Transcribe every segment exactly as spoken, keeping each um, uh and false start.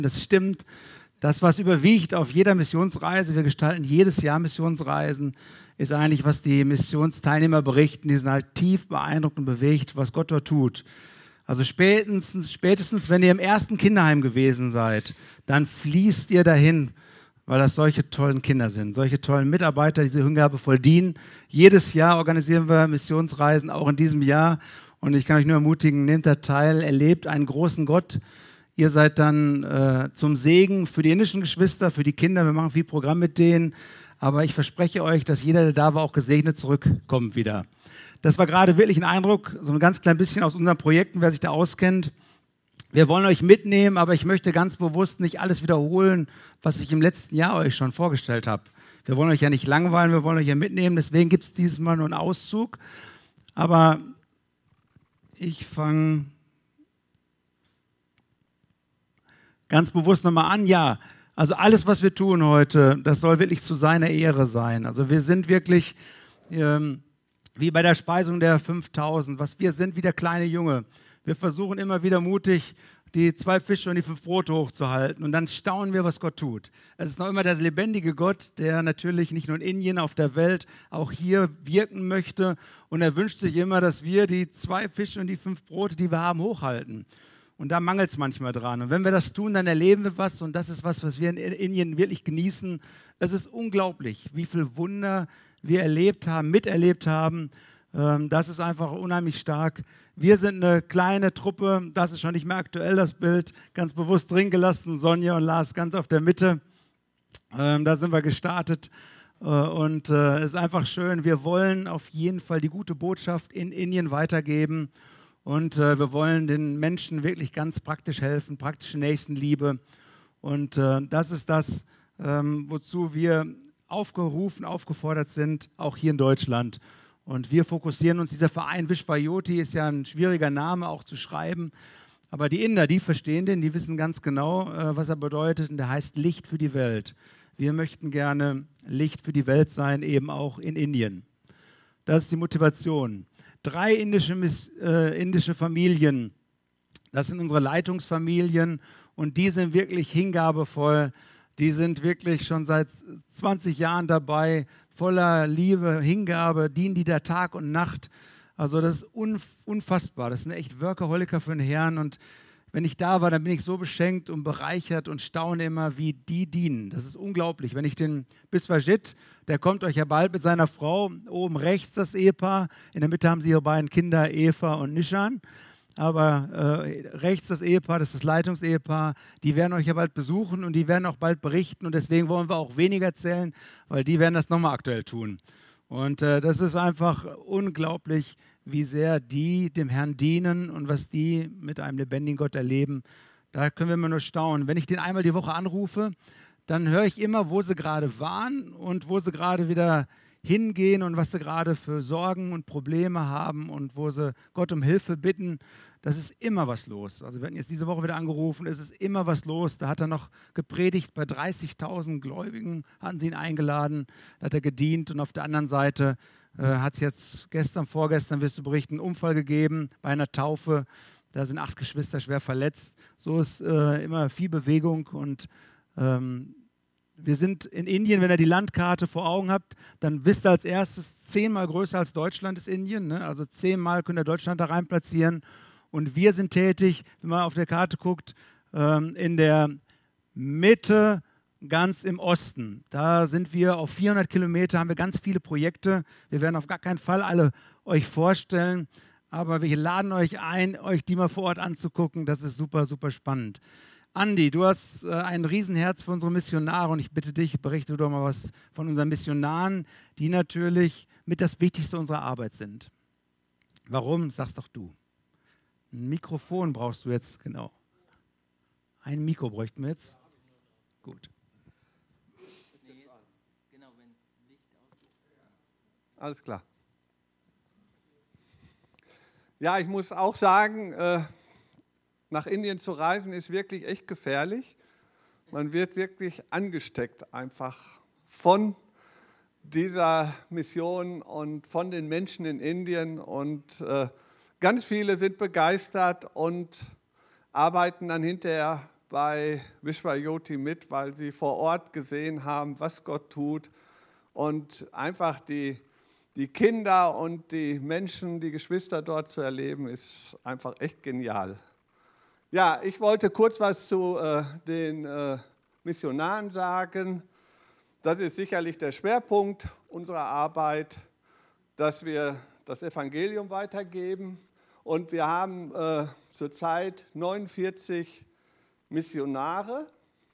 Das stimmt. Das, was überwiegt auf jeder Missionsreise, wir gestalten jedes Jahr Missionsreisen, ist eigentlich, was die Missionsteilnehmer berichten. Die sind halt tief beeindruckt und bewegt, was Gott dort tut. Also spätestens, spätestens, wenn ihr im ersten Kinderheim gewesen seid, dann fließt ihr dahin, weil das solche tollen Kinder sind, solche tollen Mitarbeiter, die diese hingabevoll dienen. Jedes Jahr organisieren wir Missionsreisen, auch in diesem Jahr. Und ich kann euch nur ermutigen, nehmt da teil, erlebt einen großen Gott. Ihr seid dann äh, zum Segen für die indischen Geschwister, für die Kinder. Wir machen viel Programm mit denen. Aber ich verspreche euch, dass jeder, der da war, auch gesegnet zurückkommt wieder. Das war gerade wirklich ein Eindruck, so ein ganz klein bisschen aus unseren Projekten, wer sich da auskennt. Wir wollen euch mitnehmen, aber ich möchte ganz bewusst nicht alles wiederholen, was ich im letzten Jahr euch schon vorgestellt habe. Wir wollen euch ja nicht langweilen, wir wollen euch ja mitnehmen. Deswegen gibt es dieses Mal nur einen Auszug. Aber ich fange ganz bewusst nochmal an. Ja, also alles, was wir tun heute, das soll wirklich zu seiner Ehre sein. Also wir sind wirklich ähm, wie bei der Speisung der fünftausend, was wir sind wie der kleine Junge. Wir versuchen immer wieder mutig, die zwei Fische und die fünf Brote hochzuhalten. Und dann staunen wir, was Gott tut. Es ist noch immer der lebendige Gott, der natürlich nicht nur in Indien, auf der Welt, auch hier wirken möchte. Und er wünscht sich immer, dass wir die zwei Fische und die fünf Brote, die wir haben, hochhalten. Und da mangelt es manchmal dran. Und wenn wir das tun, dann erleben wir was. Und das ist was, was wir in Indien wirklich genießen. Es ist unglaublich, wie viel Wunder wir erlebt haben, miterlebt haben. Das ist einfach unheimlich stark. Wir sind eine kleine Truppe, das ist schon nicht mehr aktuell, das Bild, ganz bewusst drin gelassen, Sonja und Lars ganz auf der Mitte. Da sind wir gestartet und es ist einfach schön. Wir wollen auf jeden Fall die gute Botschaft in Indien weitergeben und wir wollen den Menschen wirklich ganz praktisch helfen, praktische Nächstenliebe. Und das ist das, wozu wir aufgerufen, aufgefordert sind, auch hier in Deutschland. Und wir fokussieren uns, dieser Verein Vishvayoti ist ja ein schwieriger Name auch zu schreiben, aber die Inder, die verstehen den, die wissen ganz genau, äh, was er bedeutet und der heißt Licht für die Welt. Wir möchten gerne Licht für die Welt sein, eben auch in Indien. Das ist die Motivation. Drei indische, äh, indische Familien, das sind unsere Leitungsfamilien und die sind wirklich hingabevoll, die sind wirklich schon seit zwanzig Jahren dabei, voller Liebe, Hingabe, dienen die da Tag und Nacht. Also das ist unfassbar. Das sind echt Workaholiker für den Herrn. Und wenn ich da war, dann bin ich so beschenkt und bereichert und staune immer, wie die dienen. Das ist unglaublich. Wenn ich den Biswajit, der kommt euch ja bald mit seiner Frau, oben rechts das Ehepaar, in der Mitte haben sie ihre beiden Kinder, Eva und Nishan. Aber äh, rechts das Ehepaar, das ist das Leitungsehepaar, die werden euch ja bald besuchen und die werden auch bald berichten und deswegen wollen wir auch weniger erzählen, weil die werden das nochmal aktuell tun. Und äh, das ist einfach unglaublich, wie sehr die dem Herrn dienen und was die mit einem lebendigen Gott erleben. Da können wir immer nur staunen. Wenn ich den einmal die Woche anrufe, dann höre ich immer, wo sie gerade waren und wo sie gerade wieder hingehen und was sie gerade für Sorgen und Probleme haben und wo sie Gott um Hilfe bitten. Das ist immer was los. Also wir hatten jetzt diese Woche wieder angerufen, es ist immer was los. Da hat er noch gepredigt, bei dreißigtausend Gläubigen hatten sie ihn eingeladen, da hat er gedient und auf der anderen Seite äh, hat es jetzt gestern, vorgestern, wirst du berichten, einen Unfall gegeben bei einer Taufe. Da sind acht Geschwister schwer verletzt. So ist äh, immer viel Bewegung und ähm, wir sind in Indien, wenn ihr die Landkarte vor Augen habt, dann wisst ihr als erstes, zehnmal größer als Deutschland ist Indien. Ne? Also zehnmal könnt ihr Deutschland da rein platzieren. Und wir sind tätig, wenn man auf der Karte guckt, ähm, in der Mitte, ganz im Osten. Da sind wir auf vierhundert Kilometer, haben wir ganz viele Projekte. Wir werden auf gar keinen Fall alle euch vorstellen, aber wir laden euch ein, euch die mal vor Ort anzugucken. Das ist super, super spannend. Andi, du hast äh, ein Riesenherz für unsere Missionare und ich bitte dich, berichte doch mal was von unseren Missionaren, die natürlich mit das Wichtigste unserer Arbeit sind. Warum? Sag's doch du. Ein Mikrofon brauchst du jetzt, genau. Ein Mikro bräuchten wir jetzt. Gut. Alles klar. Ja, ich muss auch sagen, äh, nach Indien zu reisen ist wirklich echt gefährlich. Man wird wirklich angesteckt einfach von dieser Mission und von den Menschen in Indien. Und äh, ganz viele sind begeistert und arbeiten dann hinterher bei Vishwajyoti mit, weil sie vor Ort gesehen haben, was Gott tut und einfach die, die Kinder und die Menschen, die Geschwister dort zu erleben, ist einfach echt genial. Ja, ich wollte kurz was zu äh, den äh, Missionaren sagen. Das ist sicherlich der Schwerpunkt unserer Arbeit, dass wir das Evangelium weitergeben. Und wir haben äh, zurzeit neunundvierzig Missionare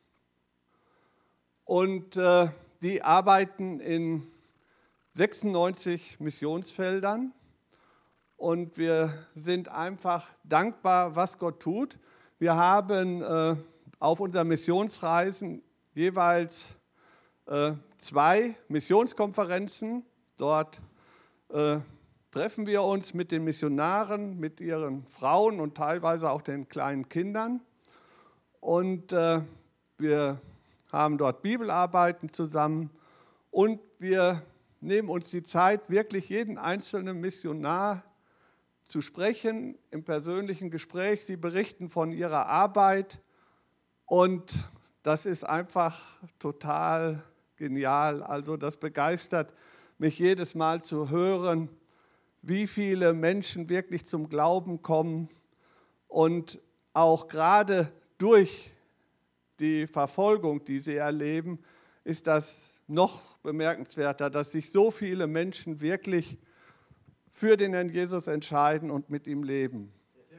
und äh, die arbeiten in sechsundneunzig Missionsfeldern. Und wir sind einfach dankbar, was Gott tut. Wir haben äh, auf unseren Missionsreisen jeweils äh, zwei Missionskonferenzen. Dort äh, treffen wir uns mit den Missionaren, mit ihren Frauen und teilweise auch den kleinen Kindern. Und äh, wir haben dort Bibelarbeiten zusammen und wir nehmen uns die Zeit, wirklich jeden einzelnen Missionar zu sprechen, im persönlichen Gespräch. Sie berichten von ihrer Arbeit und das ist einfach total genial. Also das begeistert mich jedes Mal zu hören, wie viele Menschen wirklich zum Glauben kommen und auch gerade durch die Verfolgung, die sie erleben, ist das noch bemerkenswerter, dass sich so viele Menschen wirklich für den Herrn Jesus entscheiden und mit ihm leben.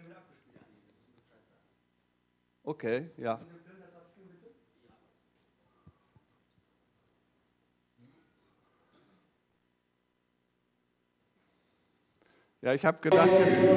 Okay, ja. Ja, ich habe gedacht,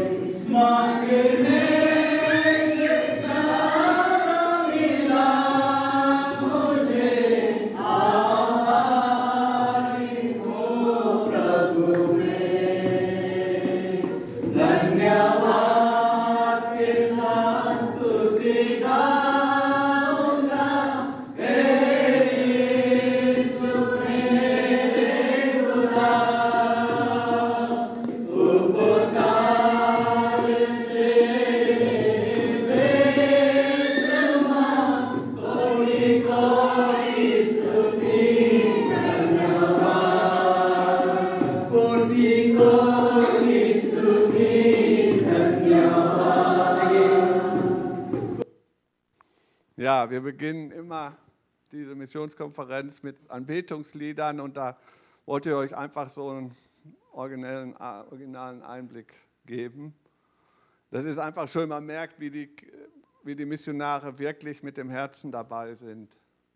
ja, wir beginnen immer diese Missionskonferenz mit Anbetungsliedern und da wollte ich euch einfach so einen originellen, originalen Einblick geben. Das ist einfach schön, man merkt, wie die, wie die Missionare wirklich mit dem Herzen dabei sind.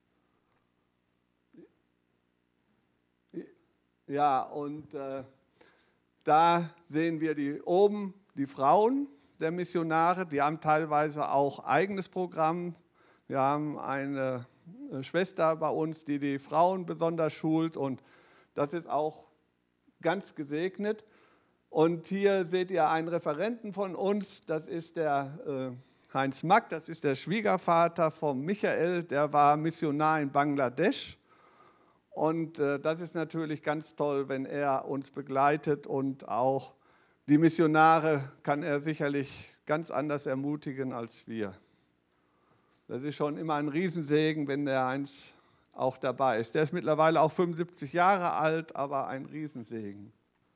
Ja, und äh, da sehen wir die, oben die Frauen der Missionare, die haben teilweise auch eigenes Programm. Wir haben eine Schwester bei uns, die die Frauen besonders schult und das ist auch ganz gesegnet. Und hier seht ihr einen Referenten von uns, das ist der äh, Heinz Mack, das ist der Schwiegervater von Michael, der war Missionar in Bangladesch. Und äh, das ist natürlich ganz toll, wenn er uns begleitet und auch die Missionare kann er sicherlich ganz anders ermutigen als wir. Das ist schon immer ein Riesensegen, wenn der Heinz auch dabei ist. Der ist mittlerweile auch fünfundsiebzig Jahre alt, aber ein Riesensegen.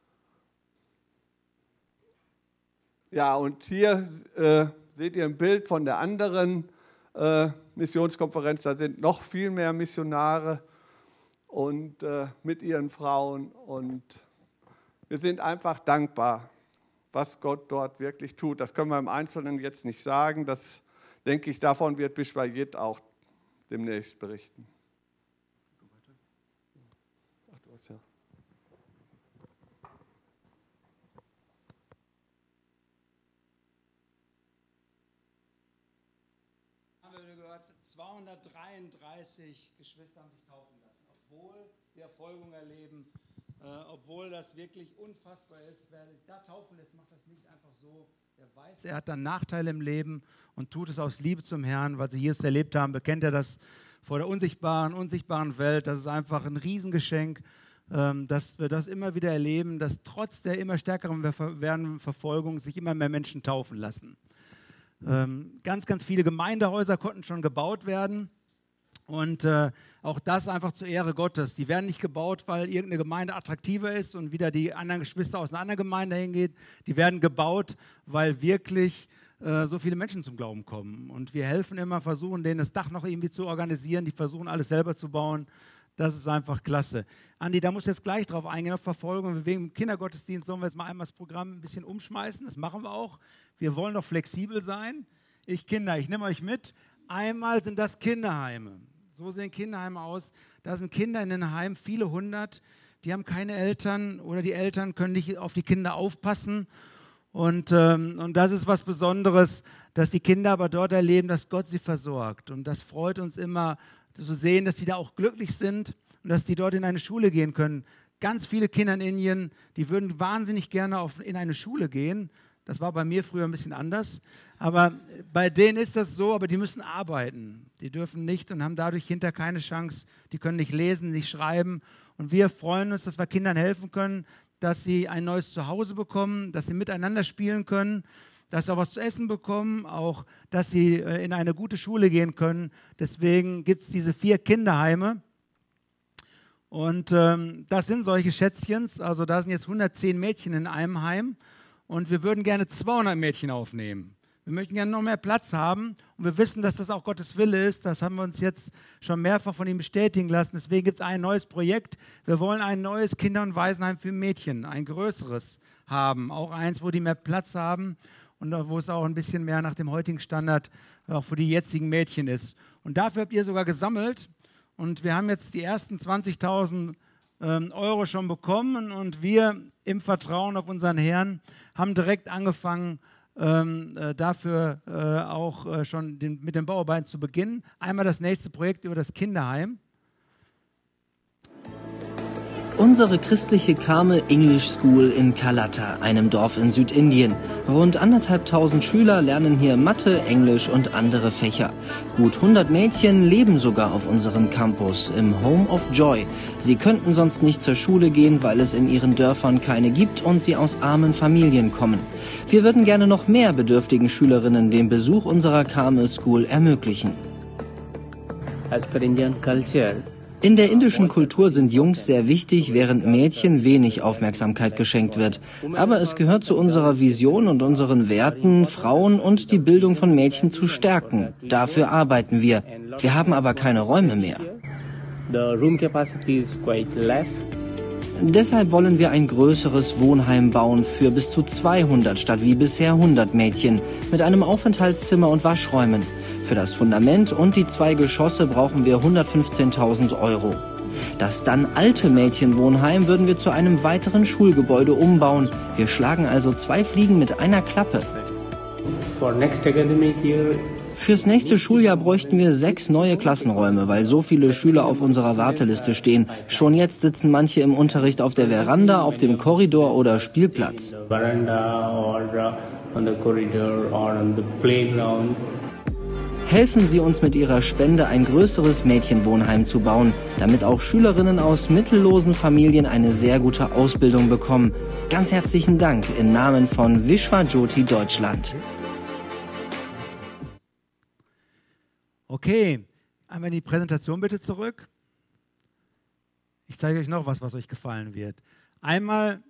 Ja, und hier äh, seht ihr ein Bild von der anderen äh, Missionskonferenz. Da sind noch viel mehr Missionare und äh, mit ihren Frauen. Und wir sind einfach dankbar, was Gott dort wirklich tut. Das können wir im Einzelnen jetzt nicht sagen. Das denke ich, davon wird Vishwajit auch demnächst berichten. Ach, du hast ja. Haben wir gehört, zweihundertdreiunddreißig Geschwister haben sich taufen lassen, obwohl sie Verfolgung erleben, äh, obwohl das wirklich unfassbar ist. Wer sich da taufen lässt, macht das nicht einfach so. Er weiß, er hat dann Nachteile im Leben und tut es aus Liebe zum Herrn, weil sie Jesus erlebt haben, bekennt er das vor der unsichtbaren, unsichtbaren Welt. Das ist einfach ein Riesengeschenk, dass wir das immer wieder erleben, dass trotz der immer stärkeren Verfolgung sich immer mehr Menschen taufen lassen. Ähm, ganz, ganz viele Gemeindehäuser konnten schon gebaut werden. Und äh, auch das einfach zur Ehre Gottes. Die werden nicht gebaut, weil irgendeine Gemeinde attraktiver ist und wieder die anderen Geschwister aus einer anderen Gemeinde hingehen. Die werden gebaut, weil wirklich äh, so viele Menschen zum Glauben kommen. Und wir helfen immer, versuchen denen das Dach noch irgendwie zu organisieren. Die versuchen alles selber zu bauen. Das ist einfach klasse. Andi, da muss jetzt gleich drauf eingehen, auf Verfolgung. Wegen dem Kindergottesdienst sollen wir jetzt mal einmal das Programm ein bisschen umschmeißen. Das machen wir auch. Wir wollen doch flexibel sein. Ich Kinder, ich nehme euch mit. Einmal sind das Kinderheime. So sehen Kinderheime aus. Da sind Kinder in den Heimen, viele hundert. Die haben keine Eltern oder die Eltern können nicht auf die Kinder aufpassen. Und, ähm, und das ist was Besonderes, dass die Kinder aber dort erleben, dass Gott sie versorgt. Und das freut uns immer zu sehen, dass sie da auch glücklich sind und dass die dort in eine Schule gehen können. Ganz viele Kinder in Indien, die würden wahnsinnig gerne auf, in eine Schule gehen. Das war bei mir früher ein bisschen anders. Aber bei denen ist das so, aber die müssen arbeiten. Die dürfen nicht und haben dadurch hinterher keine Chance. Die können nicht lesen, nicht schreiben. Und wir freuen uns, dass wir Kindern helfen können, dass sie ein neues Zuhause bekommen, dass sie miteinander spielen können, dass sie auch was zu essen bekommen, auch, dass sie in eine gute Schule gehen können. Deswegen gibt es diese vier Kinderheime. Und ähm, das sind solche Schätzchens. Also da sind jetzt hundertzehn Mädchen in einem Heim. Und wir würden gerne zweihundert Mädchen aufnehmen. Wir möchten gerne noch mehr Platz haben. Und wir wissen, dass das auch Gottes Wille ist. Das haben wir uns jetzt schon mehrfach von ihm bestätigen lassen. Deswegen gibt es ein neues Projekt. Wir wollen ein neues Kinder- und Waisenheim für Mädchen, ein größeres haben. Auch eins, wo die mehr Platz haben und wo es auch ein bisschen mehr nach dem heutigen Standard auch für die jetzigen Mädchen ist. Und dafür habt ihr sogar gesammelt. Und wir haben jetzt die ersten zwanzigtausend Euro schon bekommen und wir im Vertrauen auf unseren Herrn haben direkt angefangen, ähm, äh, dafür äh, auch äh, schon den, mit den Bauarbeiten zu beginnen. Einmal das nächste Projekt über das Kinderheim. Unsere christliche Carmel English School in Kalatta, einem Dorf in Südindien. Rund anderthalbtausend Schüler lernen hier Mathe, Englisch und andere Fächer. Gut hundert Mädchen leben sogar auf unserem Campus im Home of Joy. Sie könnten sonst nicht zur Schule gehen, weil es in ihren Dörfern keine gibt und sie aus armen Familien kommen. Wir würden gerne noch mehr bedürftigen Schülerinnen den Besuch unserer Carmel School ermöglichen. As per Indian culture, in der indischen Kultur sind Jungs sehr wichtig, während Mädchen wenig Aufmerksamkeit geschenkt wird. Aber es gehört zu unserer Vision und unseren Werten, Frauen und die Bildung von Mädchen zu stärken. Dafür arbeiten wir. Wir haben aber keine Räume mehr. Deshalb wollen wir ein größeres Wohnheim bauen für bis zu zweihundert statt wie bisher hundert Mädchen mit einem Aufenthaltszimmer und Waschräumen. Für das Fundament und die zwei Geschosse brauchen wir hundertfünfzehntausend Euro. Das dann alte Mädchenwohnheim würden wir zu einem weiteren Schulgebäude umbauen. Wir schlagen also zwei Fliegen mit einer Klappe. Fürs nächste Schuljahr bräuchten wir sechs neue Klassenräume, weil so viele Schüler auf unserer Warteliste stehen. Schon jetzt sitzen manche im Unterricht auf der Veranda, auf dem Korridor oder Spielplatz. Helfen Sie uns mit Ihrer Spende, ein größeres Mädchenwohnheim zu bauen, damit auch Schülerinnen aus mittellosen Familien eine sehr gute Ausbildung bekommen. Ganz herzlichen Dank im Namen von Vishwa Jyoti Deutschland. Okay, einmal die Präsentation bitte zurück. Ich zeige euch noch was, was euch gefallen wird. Einmal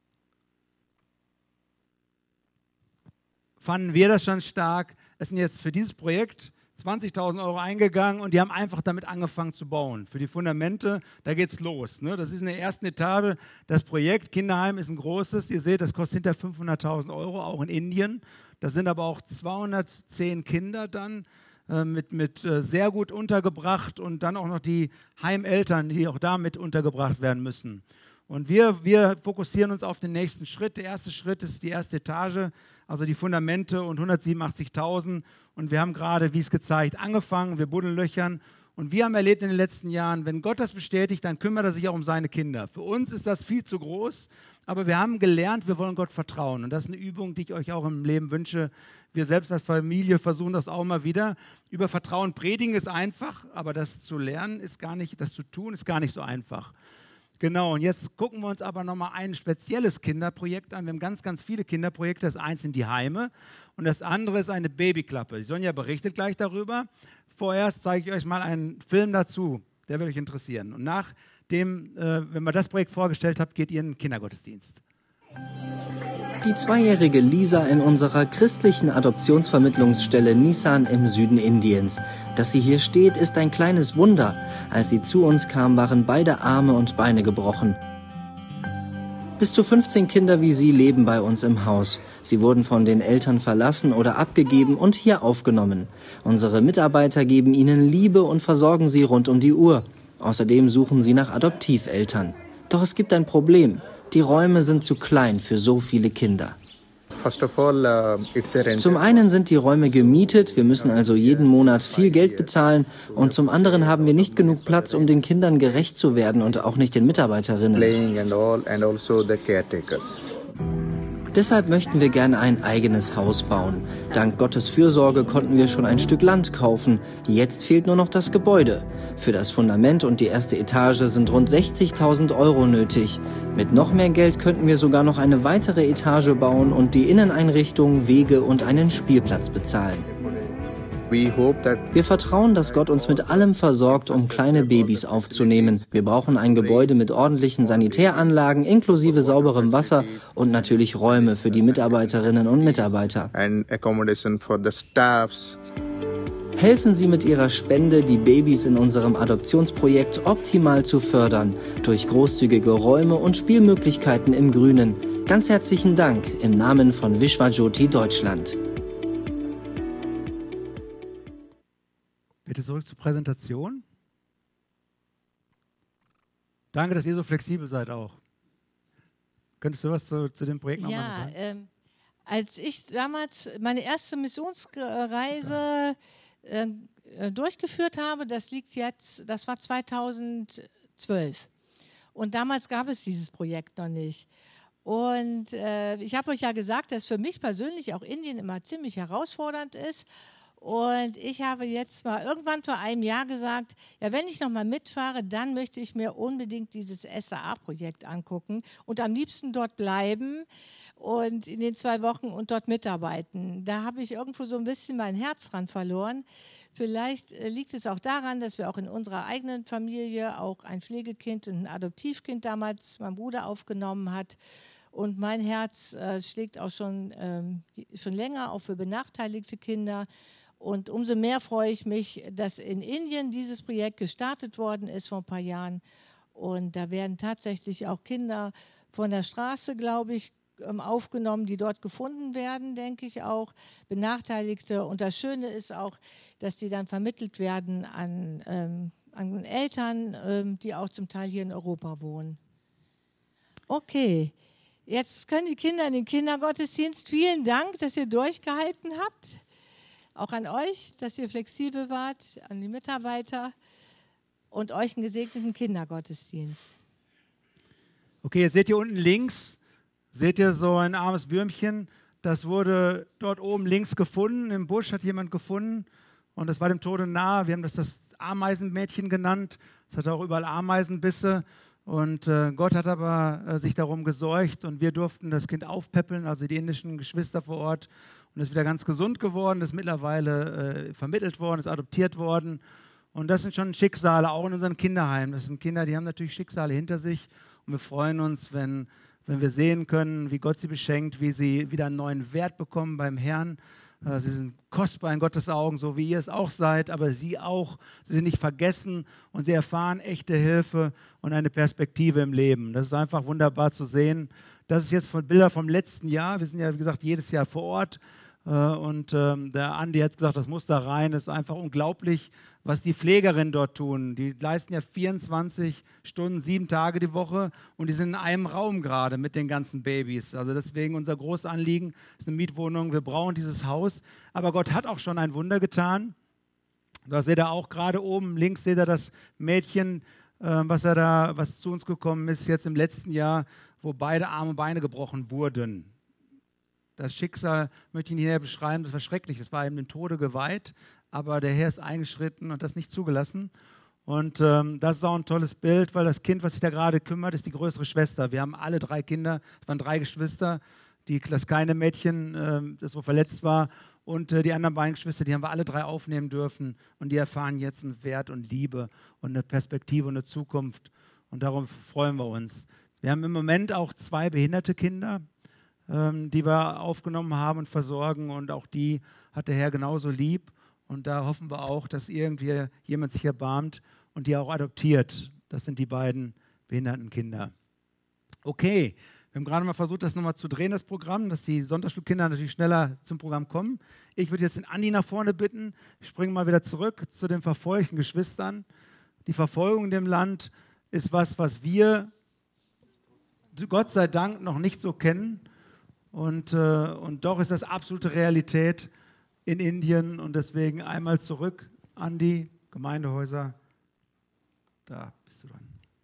fanden wir das schon stark. Es sind jetzt für dieses Projekt zwanzigtausend Euro eingegangen und die haben einfach damit angefangen zu bauen. Für die Fundamente, da geht's los. Ne? Das ist in der ersten Etage. Das Projekt Kinderheim ist ein großes. Ihr seht, das kostet hinter fünfhunderttausend Euro, auch in Indien. Das sind aber auch zweihundertzehn Kinder dann äh, mit, mit äh, sehr gut untergebracht und dann auch noch die Heimeltern, die auch damit untergebracht werden müssen. Und wir, wir fokussieren uns auf den nächsten Schritt. Der erste Schritt ist die erste Etage, also die Fundamente und hundertsiebenundachtzigtausend. Und wir haben gerade, wie es gezeigt, angefangen, wir buddeln Löchern. Und wir haben erlebt in den letzten Jahren, wenn Gott das bestätigt, dann kümmert er sich auch um seine Kinder. Für uns ist das viel zu groß, aber wir haben gelernt, wir wollen Gott vertrauen. Und das ist eine Übung, die ich euch auch im Leben wünsche. Wir selbst als Familie versuchen das auch mal wieder. Über Vertrauen predigen ist einfach, aber das zu lernen ist gar nicht, das zu tun ist gar nicht so einfach. Genau, und jetzt gucken wir uns aber nochmal ein spezielles Kinderprojekt an. Wir haben ganz, ganz viele Kinderprojekte. Das eins sind die Heime und das andere ist eine Babyklappe. Die Sonja berichtet gleich darüber. Vorerst zeige ich euch mal einen Film dazu, der wird euch interessieren. Und nachdem, äh, wenn wir das Projekt vorgestellt habt, geht ihr in den Kindergottesdienst. Die zweijährige Lisa in unserer christlichen Adoptionsvermittlungsstelle Nissan im Süden Indiens. Dass sie hier steht, ist ein kleines Wunder. Als sie zu uns kam, waren beide Arme und Beine gebrochen. Bis zu fünfzehn Kinder wie sie leben bei uns im Haus. Sie wurden von den Eltern verlassen oder abgegeben und hier aufgenommen. Unsere Mitarbeiter geben ihnen Liebe und versorgen sie rund um die Uhr. Außerdem suchen sie nach Adoptiveltern. Doch es gibt ein Problem. Die Räume sind zu klein für so viele Kinder. Zum einen sind die Räume gemietet, wir müssen also jeden Monat viel Geld bezahlen und zum anderen haben wir nicht genug Platz, um den Kindern gerecht zu werden und auch nicht den Mitarbeiterinnen. Deshalb möchten wir gerne ein eigenes Haus bauen. Dank Gottes Fürsorge konnten wir schon ein Stück Land kaufen. Jetzt fehlt nur noch das Gebäude. Für das Fundament und die erste Etage sind rund sechzigtausend Euro nötig. Mit noch mehr Geld könnten wir sogar noch eine weitere Etage bauen und die Inneneinrichtung, Wege und einen Spielplatz bezahlen. Wir vertrauen, dass Gott uns mit allem versorgt, um kleine Babys aufzunehmen. Wir brauchen ein Gebäude mit ordentlichen Sanitäranlagen, inklusive sauberem Wasser und natürlich Räume für die Mitarbeiterinnen und Mitarbeiter. Helfen Sie mit Ihrer Spende, die Babys in unserem Adoptionsprojekt optimal zu fördern, durch großzügige Räume und Spielmöglichkeiten im Grünen. Ganz herzlichen Dank im Namen von Vishwajyoti Deutschland. Bitte zurück zur Präsentation. Danke, dass ihr so flexibel seid auch. Könntest du was zu, zu dem Projekt nochmal ja, sagen? Ja, ähm, als ich damals meine erste Missionsreise äh, durchgeführt habe, das liegt jetzt, das war zweitausendzwölf. Und damals gab es dieses Projekt noch nicht. Und äh, ich habe euch ja gesagt, dass für mich persönlich auch Indien immer ziemlich herausfordernd ist. Und ich habe jetzt mal irgendwann vor einem Jahr gesagt, ja, wenn ich nochmal mitfahre, dann möchte ich mir unbedingt dieses S A A-Projekt angucken und am liebsten dort bleiben und in den zwei Wochen und dort mitarbeiten. Da habe ich irgendwo so ein bisschen mein Herz dran verloren. Vielleicht liegt es auch daran, dass wir auch in unserer eigenen Familie auch ein Pflegekind und ein Adoptivkind damals mein Bruder aufgenommen hat. Und mein Herz äh, schlägt auch schon, ähm, schon länger auch für benachteiligte Kinder. Und umso mehr freue ich mich, dass in Indien dieses Projekt gestartet worden ist vor ein paar Jahren. Und da werden tatsächlich auch Kinder von der Straße, glaube ich, aufgenommen, die dort gefunden werden, denke ich auch, Benachteiligte. Und das Schöne ist auch, dass die dann vermittelt werden an, ähm, an Eltern, ähm, die auch zum Teil hier in Europa wohnen. Okay, jetzt können die Kinder in den Kindergottesdienst. Vielen Dank, dass ihr durchgehalten habt. Auch an euch, dass ihr flexibel wart, an die Mitarbeiter und euch einen gesegneten Kindergottesdienst. Okay, jetzt seht ihr unten links, seht ihr so ein armes Würmchen, das wurde dort oben links gefunden, im Busch hat jemand gefunden und das war dem Tode nahe. Wir haben das das Ameisenmädchen genannt, es hat auch überall Ameisenbisse und äh, Gott hat aber äh, sich darum gesorgt und wir durften das Kind aufpäppeln, also die indischen Geschwister vor Ort, und ist wieder ganz gesund geworden, ist mittlerweile äh, vermittelt worden, ist adoptiert worden. Und das sind schon Schicksale, auch in unseren Kinderheimen. Das sind Kinder, die haben natürlich Schicksale hinter sich. Und wir freuen uns, wenn, wenn wir sehen können, wie Gott sie beschenkt, wie sie wieder einen neuen Wert bekommen beim Herrn. Äh, sie sind kostbar in Gottes Augen, so wie ihr es auch seid, aber sie auch. Sie sind nicht vergessen und sie erfahren echte Hilfe und eine Perspektive im Leben. Das ist einfach wunderbar zu sehen. Das ist jetzt von Bilder vom letzten Jahr. Wir sind ja, wie gesagt, jedes Jahr vor Ort. Und ähm, der Andi hat gesagt, das muss da rein. Es ist einfach unglaublich, was die Pflegerinnen dort tun. Die leisten ja vierundzwanzig Stunden, sieben Tage die Woche und die sind in einem Raum gerade mit den ganzen Babys. Also deswegen unser großes Anliegen ist eine Mietwohnung. Wir brauchen dieses Haus. Aber Gott hat auch schon ein Wunder getan. Da seht ihr auch gerade oben links, seht ihr das Mädchen, äh, was, er da, was zu uns gekommen ist, jetzt im letzten Jahr, wo beide Arme und Beine gebrochen wurden. Das Schicksal möchte ich nicht näher beschreiben, das war schrecklich, das war ihm dem Tode geweiht, aber der Herr ist eingeschritten und das nicht zugelassen. Und ähm, das ist auch ein tolles Bild, weil das Kind, was sich da gerade kümmert, ist die größere Schwester. Wir haben alle drei Kinder, es waren drei Geschwister, die, das kleine Mädchen, ähm, das so verletzt war, und äh, die anderen beiden Geschwister, die haben wir alle drei aufnehmen dürfen. Und die erfahren jetzt einen Wert und Liebe und eine Perspektive und eine Zukunft. Und darum freuen wir uns. Wir haben im Moment auch zwei behinderte Kinder, ähm, die wir aufgenommen haben und versorgen. Und auch die hat der Herr genauso lieb. Und da hoffen wir auch, dass irgendwie jemand sich erbarmt und die auch adoptiert. Das sind die beiden behinderten Kinder. Okay, wir haben gerade mal versucht, das nochmal zu drehen, das Programm, dass die Sonntagsschulkinder natürlich schneller zum Programm kommen. Ich würde jetzt den Andi nach vorne bitten. Ich springe mal wieder zurück zu den verfolgten Geschwistern. Die Verfolgung in dem Land ist was, was wir Gott sei Dank noch nicht so kennen. Und, äh, und doch ist das absolute Realität in Indien. Und deswegen einmal zurück, Andi, Gemeindehäuser. Da bist du dran.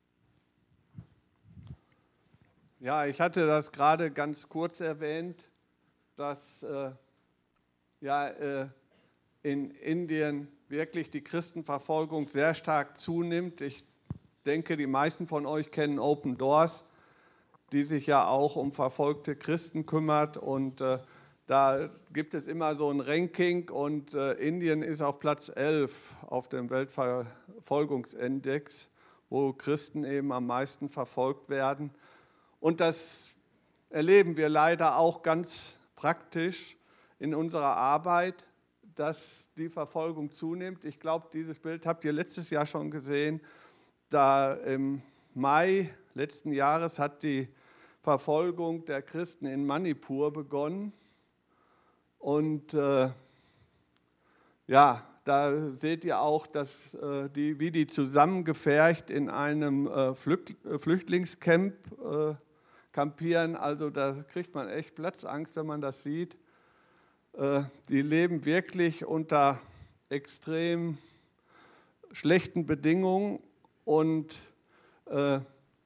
Ja, ich hatte das gerade ganz kurz erwähnt, dass äh, ja, äh, in Indien wirklich die Christenverfolgung sehr stark zunimmt. Ich denke, die meisten von euch kennen Open Doors, die sich ja auch um verfolgte Christen kümmert. Und äh, da gibt es immer so ein Ranking und äh, Indien ist auf Platz elf auf dem Weltverfolgungsindex, wo Christen eben am meisten verfolgt werden. Und das erleben wir leider auch ganz praktisch in unserer Arbeit, dass die Verfolgung zunimmt. Ich glaube, dieses Bild habt ihr letztes Jahr schon gesehen. Da im Mai letzten Jahres hat die Verfolgung der Christen in Manipur begonnen. Und äh, ja, da seht ihr auch, dass, äh, die, wie die zusammengefercht in einem äh, Flücht, äh, Flüchtlingscamp äh, kampieren. Also da kriegt man echt Platzangst, wenn man das sieht. Äh, die leben wirklich unter extrem schlechten Bedingungen und äh,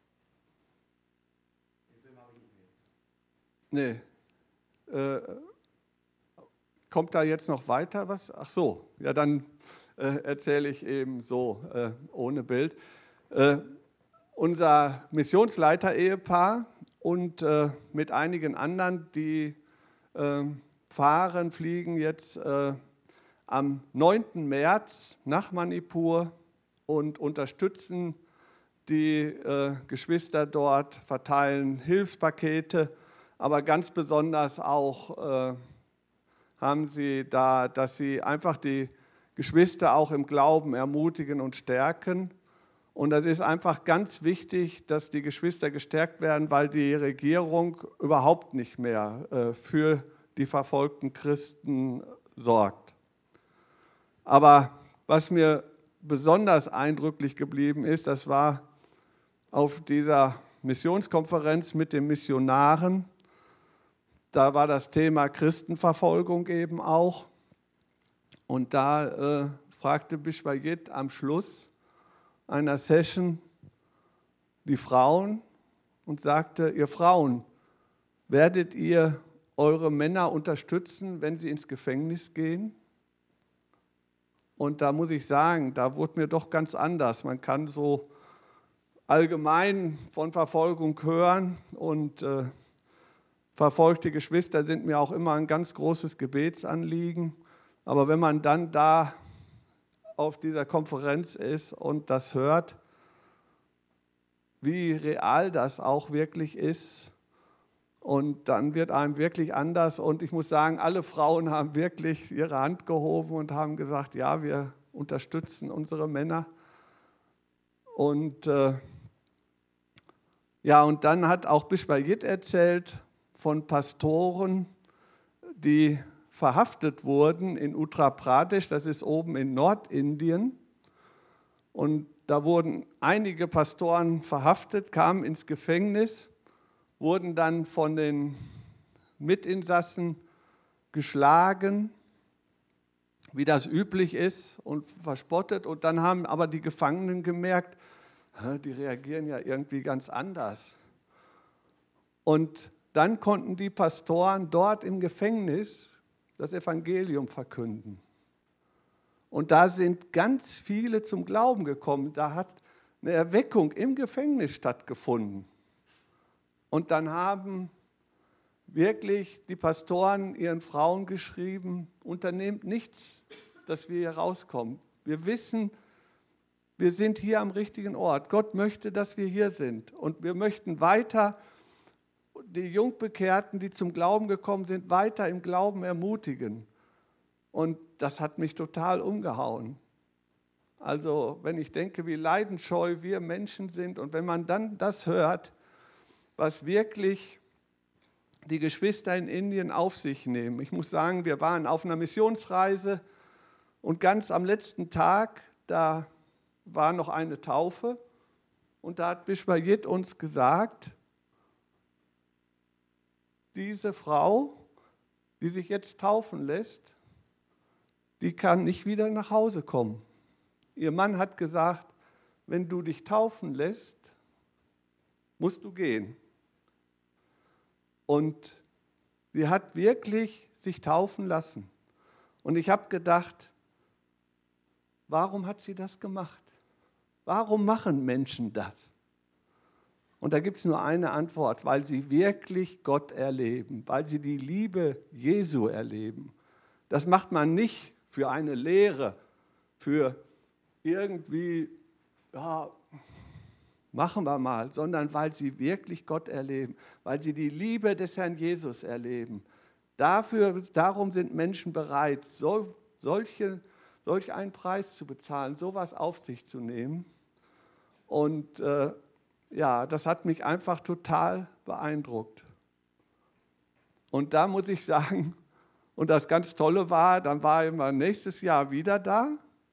nee, äh, kommt da jetzt noch weiter was? Ach so, ja, dann äh, erzähle ich eben so, äh, ohne Bild. Äh, unser Missionsleiter-Ehepaar und äh, mit einigen anderen, die äh, fahren, fliegen jetzt äh, am neunten März nach Manipur und unterstützen die äh, Geschwister dort, verteilen Hilfspakete, aber ganz besonders auch äh, haben sie da, dass sie einfach die Geschwister auch im Glauben ermutigen und stärken. Und das ist einfach ganz wichtig, dass die Geschwister gestärkt werden, weil die Regierung überhaupt nicht mehr äh, für die verfolgten Christen sorgt. Aber was mir besonders eindrücklich geblieben ist, das war auf dieser Missionskonferenz mit den Missionaren. Da war das Thema Christenverfolgung eben auch. Und da äh, fragte Bishwayit am Schluss einer Session die Frauen und sagte, ihr Frauen, werdet ihr eure Männer unterstützen, wenn sie ins Gefängnis gehen? Und da muss ich sagen, da wurde mir doch ganz anders. Man kann so allgemein von Verfolgung hören und äh, verfolgte Geschwister sind mir auch immer ein ganz großes Gebetsanliegen. Aber wenn man dann da auf dieser Konferenz ist und das hört, wie real das auch wirklich ist, und dann wird einem wirklich anders. Und ich muss sagen, alle Frauen haben wirklich ihre Hand gehoben und haben gesagt, ja, wir unterstützen unsere Männer. Und äh, ja, und dann hat auch Bishwayit erzählt von Pastoren, die verhaftet wurden in Uttar Pradesh, das ist oben in Nordindien. Und da wurden einige Pastoren verhaftet, kamen ins Gefängnis, wurden dann von den Mitinsassen geschlagen, wie das üblich ist, und verspottet. Und dann haben aber die Gefangenen gemerkt, die reagieren ja irgendwie ganz anders. Und dann konnten die Pastoren dort im Gefängnis das Evangelium verkünden. Und da sind ganz viele zum Glauben gekommen. Da hat eine Erweckung im Gefängnis stattgefunden. Und dann haben wirklich die Pastoren ihren Frauen geschrieben, unternehmt nichts, dass wir hier rauskommen. Wir wissen, wir sind hier am richtigen Ort. Gott möchte, dass wir hier sind. Und wir möchten weiter die Jungbekehrten, die zum Glauben gekommen sind, weiter im Glauben ermutigen. Und das hat mich total umgehauen. Also wenn ich denke, wie leidenscheu wir Menschen sind und wenn man dann das hört, was wirklich die Geschwister in Indien auf sich nehmen. Ich muss sagen, wir waren auf einer Missionsreise und ganz am letzten Tag, da war noch eine Taufe und da hat Bishwajit uns gesagt, diese Frau, die sich jetzt taufen lässt, die kann nicht wieder nach Hause kommen. Ihr Mann hat gesagt, wenn du dich taufen lässt, musst du gehen. Und sie hat wirklich sich taufen lassen. Und ich habe gedacht, warum hat sie das gemacht? Warum machen Menschen das? Und da gibt es nur eine Antwort, weil sie wirklich Gott erleben, weil sie die Liebe Jesu erleben. Das macht man nicht für eine Lehre, für irgendwie, ja, machen wir mal, sondern weil sie wirklich Gott erleben, weil sie die Liebe des Herrn Jesus erleben. Dafür, darum sind Menschen bereit, so, solche, solch einen Preis zu bezahlen, sowas auf sich zu nehmen. Und äh, ja, das hat mich einfach total beeindruckt. Und da muss ich sagen, und das ganz Tolle war, dann war ich immer nächstes Jahr wieder da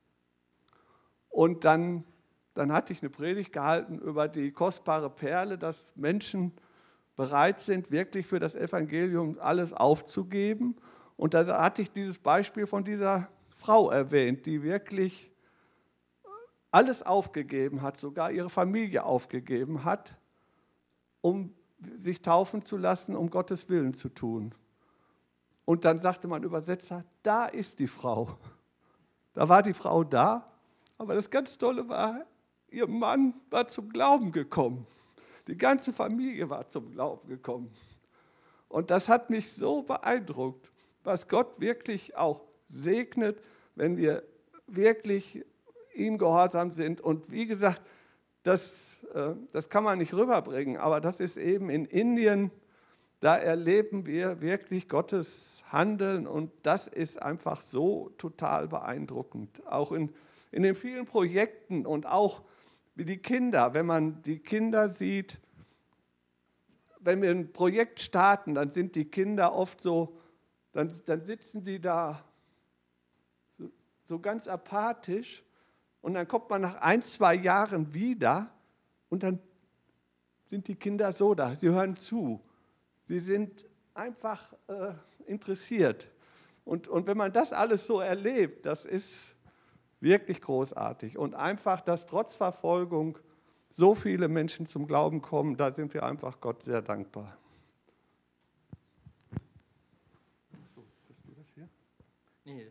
und dann, dann hatte ich eine Predigt gehalten über die kostbare Perle, dass Menschen bereit sind, wirklich für das Evangelium alles aufzugeben. Und da hatte ich dieses Beispiel von dieser Frau erwähnt, die wirklich alles aufgegeben hat, sogar ihre Familie aufgegeben hat, um sich taufen zu lassen, um Gottes Willen zu tun. Und dann sagte mein Übersetzer, da ist die Frau. Da war die Frau da, aber das ganz Tolle war, ihr Mann war zum Glauben gekommen. Die ganze Familie war zum Glauben gekommen. Und das hat mich so beeindruckt, was Gott wirklich auch segnet, wenn wir wirklich ihm gehorsam sind. Und wie gesagt, das, das kann man nicht rüberbringen, aber das ist eben in Indien, da erleben wir wirklich Gottes Handeln und das ist einfach so total beeindruckend. Auch in, in den vielen Projekten und auch wie die Kinder, wenn man die Kinder sieht, wenn wir ein Projekt starten, dann sind die Kinder oft so, dann, dann sitzen die da so, so ganz apathisch und dann kommt man nach ein, zwei Jahren wieder und dann sind die Kinder so da, sie hören zu. Sie sind einfach äh, interessiert. Und, und wenn man das alles so erlebt, das ist wirklich großartig. Und einfach, dass trotz Verfolgung so viele Menschen zum Glauben kommen, da sind wir einfach Gott sehr dankbar. So, bist du das hier? Nee.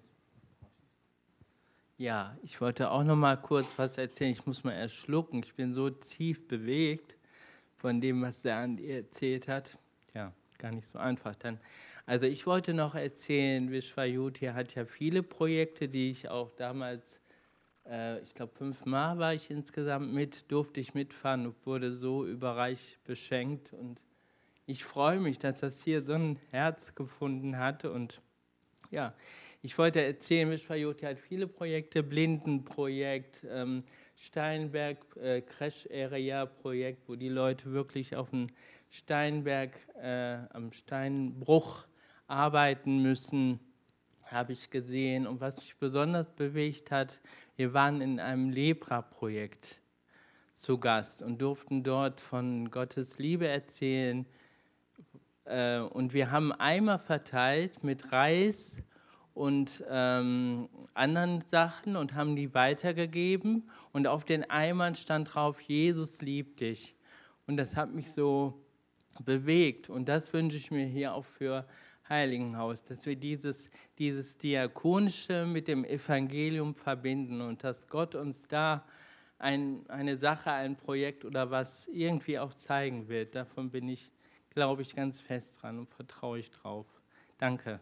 Ja, ich wollte auch noch mal kurz was erzählen. Ich muss mal erst schlucken. Ich bin so tief bewegt von dem, was der Andi erzählt hat. Ja, gar nicht so einfach dann. Also ich wollte noch erzählen, Vishwajit hier hat ja viele Projekte, die ich auch damals, äh, ich glaube fünfmal war ich insgesamt mit, durfte ich mitfahren und wurde so überreich beschenkt. Und ich freue mich, dass das hier so ein Herz gefunden hat. Und ja, ich wollte erzählen, Vishwajit hat viele Projekte, Blindenprojekt, ähm, Steinberg, äh, Crash Area Projekt, wo die Leute wirklich auf dem Steinberg, äh, am Steinbruch arbeiten müssen, habe ich gesehen. Und was mich besonders bewegt hat, wir waren in einem Lepra-Projekt zu Gast und durften dort von Gottes Liebe erzählen. Äh, und wir haben Eimer verteilt mit Reis und ähm, anderen Sachen und haben die weitergegeben. Und auf den Eimern stand drauf, Jesus liebt dich. Und das hat mich so bewegt. Und das wünsche ich mir hier auch für Heiligenhaus, dass wir dieses, dieses Diakonische mit dem Evangelium verbinden und dass Gott uns da ein, eine Sache, ein Projekt oder was irgendwie auch zeigen wird. Davon bin ich, glaube ich, ganz fest dran und vertraue ich drauf. Danke.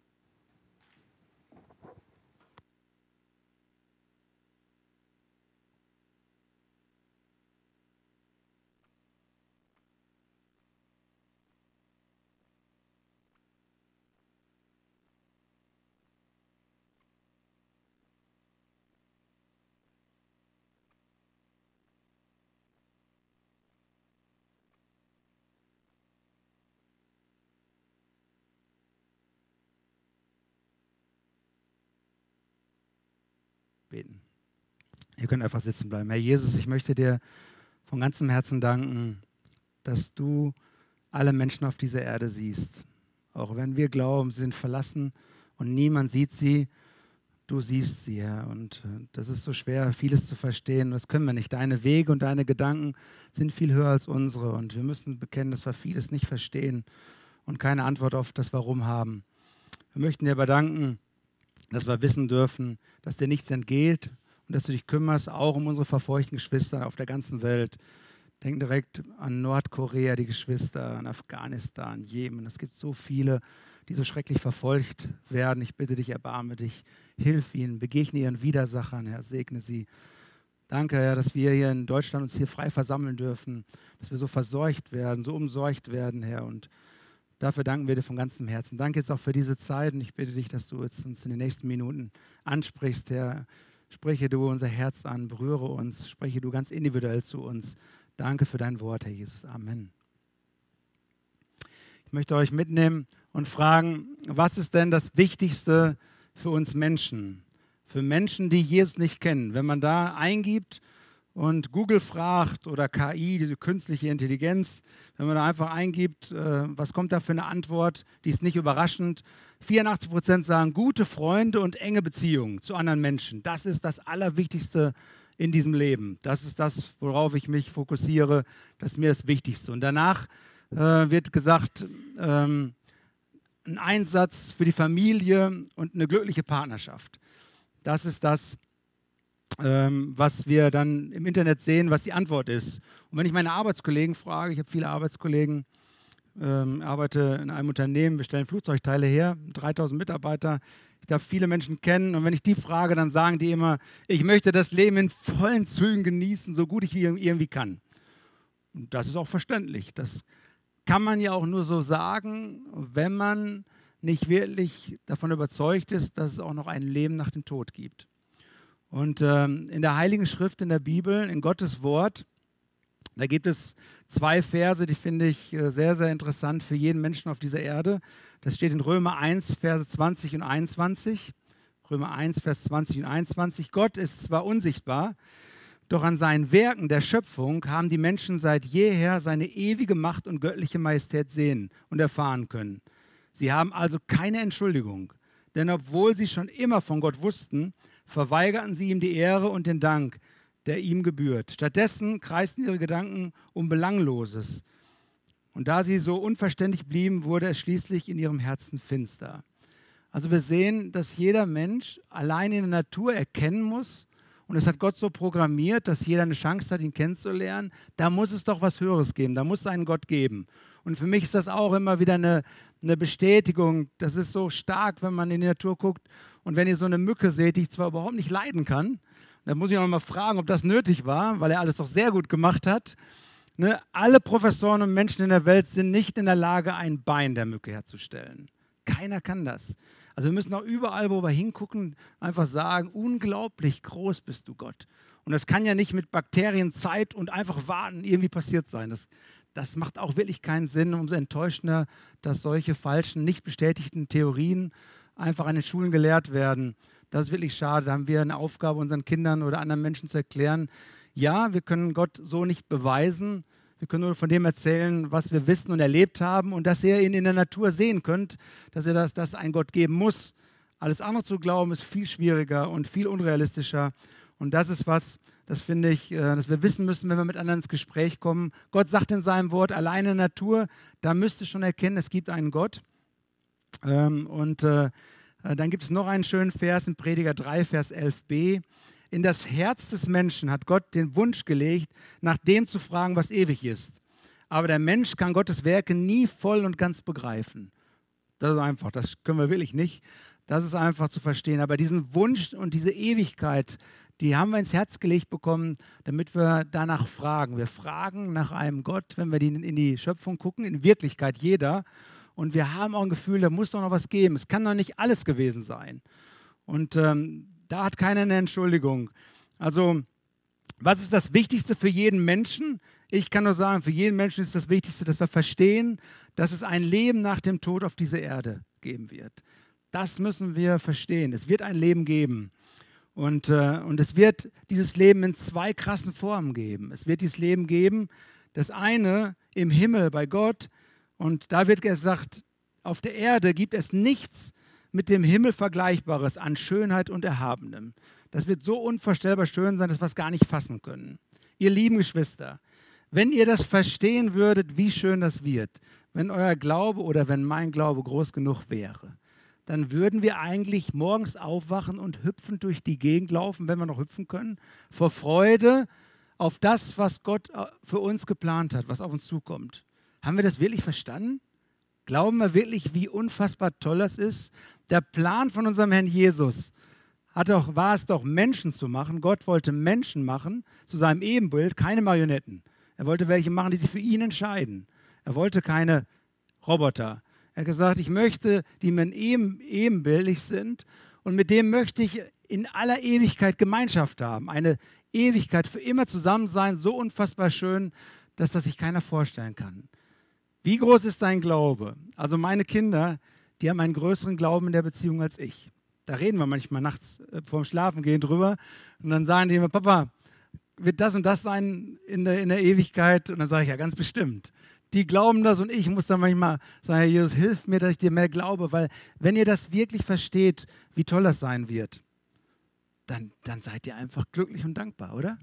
Beten. Ihr könnt einfach sitzen bleiben. Herr Jesus, ich möchte dir von ganzem Herzen danken, dass du alle Menschen auf dieser Erde siehst. Auch wenn wir glauben, sie sind verlassen und niemand sieht sie, du siehst sie, Herr. Und das ist so schwer, vieles zu verstehen. Das können wir nicht. Deine Wege und deine Gedanken sind viel höher als unsere. Und wir müssen bekennen, dass wir vieles nicht verstehen und keine Antwort auf das Warum haben. Wir möchten dir aber danken, dass wir wissen dürfen, dass dir nichts entgeht und dass du dich kümmerst, auch um unsere verfolgten Geschwister auf der ganzen Welt. Denk direkt an Nordkorea, die Geschwister, an Afghanistan, Jemen. Es gibt so viele, die so schrecklich verfolgt werden. Ich bitte dich, erbarme dich, hilf ihnen, begegne ihren Widersachern, Herr, segne sie. Danke, Herr, dass wir hier in Deutschland uns hier frei versammeln dürfen, dass wir so versorgt werden, so umsorgt werden, Herr, und dafür danken wir dir von ganzem Herzen. Danke jetzt auch für diese Zeit und ich bitte dich, dass du jetzt uns in den nächsten Minuten ansprichst, Herr. Spreche du unser Herz an, berühre uns, spreche du ganz individuell zu uns. Danke für dein Wort, Herr Jesus. Amen. Ich möchte euch mitnehmen und fragen, was ist denn das Wichtigste für uns Menschen? Für Menschen, die Jesus nicht kennen. Wenn man da eingibt und Google fragt oder K I, diese künstliche Intelligenz, wenn man da einfach eingibt, äh, was kommt da für eine Antwort, die ist nicht überraschend. vierundachtzig Prozent sagen, gute Freunde und enge Beziehungen zu anderen Menschen. Das ist das Allerwichtigste in diesem Leben. Das ist das, worauf ich mich fokussiere. Das ist mir das Wichtigste. Und danach äh, wird gesagt, ähm, ein Einsatz für die Familie und eine glückliche Partnerschaft. Das ist das, ähm, was wir dann im Internet sehen, was die Antwort ist. Und wenn ich meine Arbeitskollegen frage, ich habe viele Arbeitskollegen, ähm, arbeite in einem Unternehmen, wir stellen Flugzeugteile her, dreitausend Mitarbeiter. Ich darf viele Menschen kennen und wenn ich die frage, dann sagen die immer, ich möchte das Leben in vollen Zügen genießen, so gut ich irgendwie kann. Und das ist auch verständlich. Das kann man ja auch nur so sagen, wenn man nicht wirklich davon überzeugt ist, dass es auch noch ein Leben nach dem Tod gibt. Und ähm, in der Heiligen Schrift, in der Bibel, in Gottes Wort, da gibt es zwei Verse, die finde ich äh, sehr, sehr interessant für jeden Menschen auf dieser Erde. Das steht in Römer eins, Verse zwanzig und einundzwanzig. Römer eins, Vers zwanzig und einundzwanzig. Gott ist zwar unsichtbar, doch an seinen Werken der Schöpfung haben die Menschen seit jeher seine ewige Macht und göttliche Majestät sehen und erfahren können. Sie haben also keine Entschuldigung, denn obwohl sie schon immer von Gott wussten, verweigerten sie ihm die Ehre und den Dank, der ihm gebührt. Stattdessen kreisten ihre Gedanken um Belangloses. Und da sie so unverständlich blieben, wurde es schließlich in ihrem Herzen finster. Also wir sehen, dass jeder Mensch allein in der Natur erkennen muss, und es hat Gott so programmiert, dass jeder eine Chance hat, ihn kennenzulernen. Da muss es doch was Höheres geben, da muss es einen Gott geben. Und für mich ist das auch immer wieder eine, eine Bestätigung. Das ist so stark, wenn man in die Natur guckt und wenn ihr so eine Mücke seht, die ich zwar überhaupt nicht leiden kann, dann muss ich auch noch mal fragen, ob das nötig war, weil er alles doch sehr gut gemacht hat. Ne? Alle Professoren und Menschen in der Welt sind nicht in der Lage, ein Bein der Mücke herzustellen. Keiner kann das. Also wir müssen auch überall, wo wir hingucken, einfach sagen, unglaublich groß bist du, Gott. Und das kann ja nicht mit Bakterien, Zeit und einfach warten irgendwie passiert sein. Das, das macht auch wirklich keinen Sinn. Umso enttäuschender, dass solche falschen, nicht bestätigten Theorien einfach an den Schulen gelehrt werden. Das ist wirklich schade. Da haben wir eine Aufgabe, unseren Kindern oder anderen Menschen zu erklären, ja, wir können Gott so nicht beweisen. Wir können nur von dem erzählen, was wir wissen und erlebt haben und dass ihr ihn in der Natur sehen könnt, dass ihr das, dass es einen Gott geben muss. Alles andere zu glauben ist viel schwieriger und viel unrealistischer. Und das ist was, das finde ich, dass wir wissen müssen, wenn wir mit anderen ins Gespräch kommen. Gott sagt in seinem Wort, alleine Natur, da müsst ihr schon erkennen, es gibt einen Gott. Ähm, und äh, dann gibt es noch einen schönen Vers in Prediger drei, Vers elf b. In das Herz des Menschen hat Gott den Wunsch gelegt, nach dem zu fragen, was ewig ist. Aber der Mensch kann Gottes Werke nie voll und ganz begreifen. Das ist einfach, das können wir wirklich nicht. Das ist einfach zu verstehen. Aber diesen Wunsch und diese Ewigkeit, die haben wir ins Herz gelegt bekommen, damit wir danach fragen. Wir fragen nach einem Gott, wenn wir in die Schöpfung gucken, in Wirklichkeit jeder. Und wir haben auch ein Gefühl, da muss doch noch was geben. Es kann doch nicht alles gewesen sein. Und ähm, da hat keiner eine Entschuldigung. Also, was ist das Wichtigste für jeden Menschen? Ich kann nur sagen, für jeden Menschen ist das Wichtigste, dass wir verstehen, dass es ein Leben nach dem Tod auf dieser Erde geben wird. Das müssen wir verstehen. Es wird ein Leben geben. Und, äh, und es wird dieses Leben in zwei krassen Formen geben. Es wird dieses Leben geben, das eine im Himmel bei Gott. Und da wird gesagt, auf der Erde gibt es nichts mit dem Himmel Vergleichbares an Schönheit und Erhabenem. Das wird so unvorstellbar schön sein, dass wir es gar nicht fassen können. Ihr lieben Geschwister, wenn ihr das verstehen würdet, wie schön das wird, wenn euer Glaube oder wenn mein Glaube groß genug wäre, dann würden wir eigentlich morgens aufwachen und hüpfend durch die Gegend laufen, wenn wir noch hüpfen können, vor Freude auf das, was Gott für uns geplant hat, was auf uns zukommt. Haben wir das wirklich verstanden? Glauben wir wirklich, wie unfassbar toll das ist? Der Plan von unserem Herrn Jesus hat doch, war es doch, Menschen zu machen. Gott wollte Menschen machen, zu seinem Ebenbild, keine Marionetten. Er wollte welche machen, die sich für ihn entscheiden. Er wollte keine Roboter. Er hat gesagt, ich möchte, die mir eben, ebenbildlich sind und mit dem möchte ich in aller Ewigkeit Gemeinschaft haben. Eine Ewigkeit für immer zusammen sein, so unfassbar schön, dass das sich keiner vorstellen kann. Wie groß ist dein Glaube? Also meine Kinder, die haben einen größeren Glauben in der Beziehung als ich. Da reden wir manchmal nachts vorm Schlafengehen drüber und dann sagen die immer, Papa, wird das und das sein in der, in der Ewigkeit? Und dann sage ich, ja, ganz bestimmt. Die glauben das und ich muss dann manchmal sagen, Herr Jesus, hilf mir, dass ich dir mehr glaube, weil wenn ihr das wirklich versteht, wie toll das sein wird, dann, dann seid ihr einfach glücklich und dankbar, oder?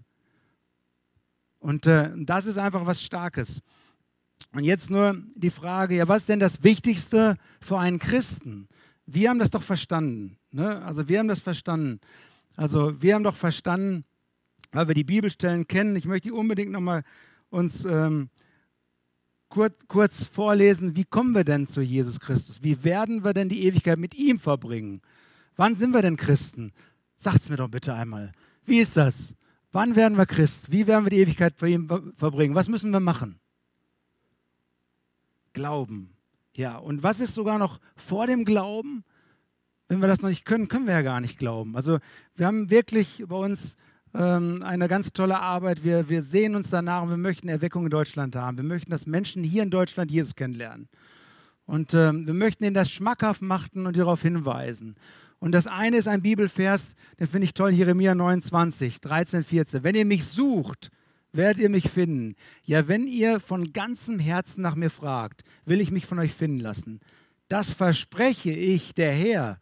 Und äh, das ist einfach was Starkes. Und jetzt nur die Frage, ja, was ist denn das Wichtigste für einen Christen? Wir haben das doch verstanden. Ne? Also wir haben das verstanden. Also wir haben doch verstanden, weil wir die Bibelstellen kennen. Ich möchte die unbedingt nochmal uns ähm, kurz, kurz vorlesen. Wie kommen wir denn zu Jesus Christus? Wie werden wir denn die Ewigkeit mit ihm verbringen? Wann sind wir denn Christen? Sagt's mir doch bitte einmal. Wie ist das? Wann werden wir Christ? Wie werden wir die Ewigkeit bei ihm verbringen? Was müssen wir machen? Glauben. Ja, und was ist sogar noch vor dem Glauben? Wenn wir das noch nicht können, können wir ja gar nicht glauben. Also wir haben wirklich bei uns ähm, eine ganz tolle Arbeit. Wir, wir sehen uns danach und wir möchten Erweckung in Deutschland haben. Wir möchten, dass Menschen hier in Deutschland Jesus kennenlernen. Und ähm, wir möchten ihnen das schmackhaft machen und darauf hinweisen. Und das eine ist ein Bibelvers, den finde ich toll, Jeremia neunundzwanzig, dreizehn, vierzehn. Wenn ihr mich sucht, werdet ihr mich finden. Ja, wenn ihr von ganzem Herzen nach mir fragt, will ich mich von euch finden lassen. Das verspreche ich, der Herr.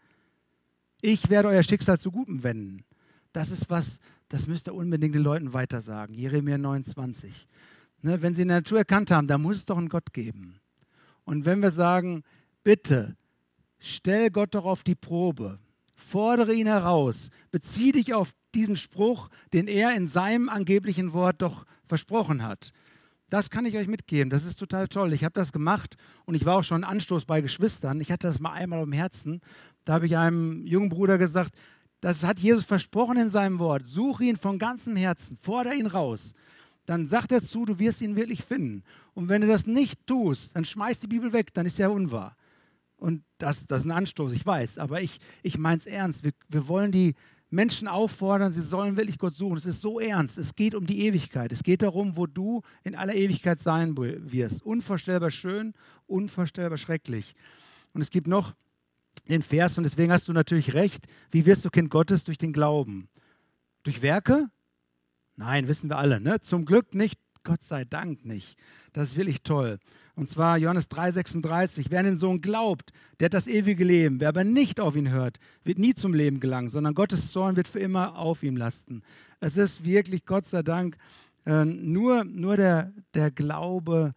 Ich werde euer Schicksal zu Gutem wenden. Das ist was, das müsst ihr unbedingt den Leuten weitersagen. Jeremia neunundzwanzig. Ne, wenn sie in der Natur erkannt haben, da muss es doch einen Gott geben. Und wenn wir sagen, bitte, stell Gott doch auf die Probe, fordere ihn heraus, bezieh dich auf diesen Spruch, den er in seinem angeblichen Wort doch versprochen hat. Das kann ich euch mitgeben, das ist total toll. Ich habe das gemacht und ich war auch schon Anstoß bei Geschwistern. Ich hatte das mal einmal im Herzen. Da habe ich einem jungen Bruder gesagt, das hat Jesus versprochen in seinem Wort. Suche ihn von ganzem Herzen, fordere ihn raus. Dann sagt er zu, du wirst ihn wirklich finden. Und wenn du das nicht tust, dann schmeiß die Bibel weg, dann ist ja unwahr. Und das, das ist ein Anstoß, ich weiß, aber ich, ich meine es ernst. Wir, wir wollen die Menschen auffordern, sie sollen wirklich Gott suchen. Es ist so ernst, es geht um die Ewigkeit. Es geht darum, wo du in aller Ewigkeit sein wirst. Unvorstellbar schön, unvorstellbar schrecklich. Und es gibt noch den Vers, und deswegen hast du natürlich recht, wie wirst du Kind Gottes? Durch den Glauben. Durch Werke? Nein, wissen wir alle, ne? Zum Glück nicht, Gott sei Dank nicht. Das ist wirklich toll. Und zwar Johannes drei sechsunddreißig. Wer an den Sohn glaubt, der hat das ewige Leben. Wer aber nicht auf ihn hört, wird nie zum Leben gelangen, sondern Gottes Zorn wird für immer auf ihm lasten. Es ist wirklich, Gott sei Dank, äh, nur, nur der, der Glaube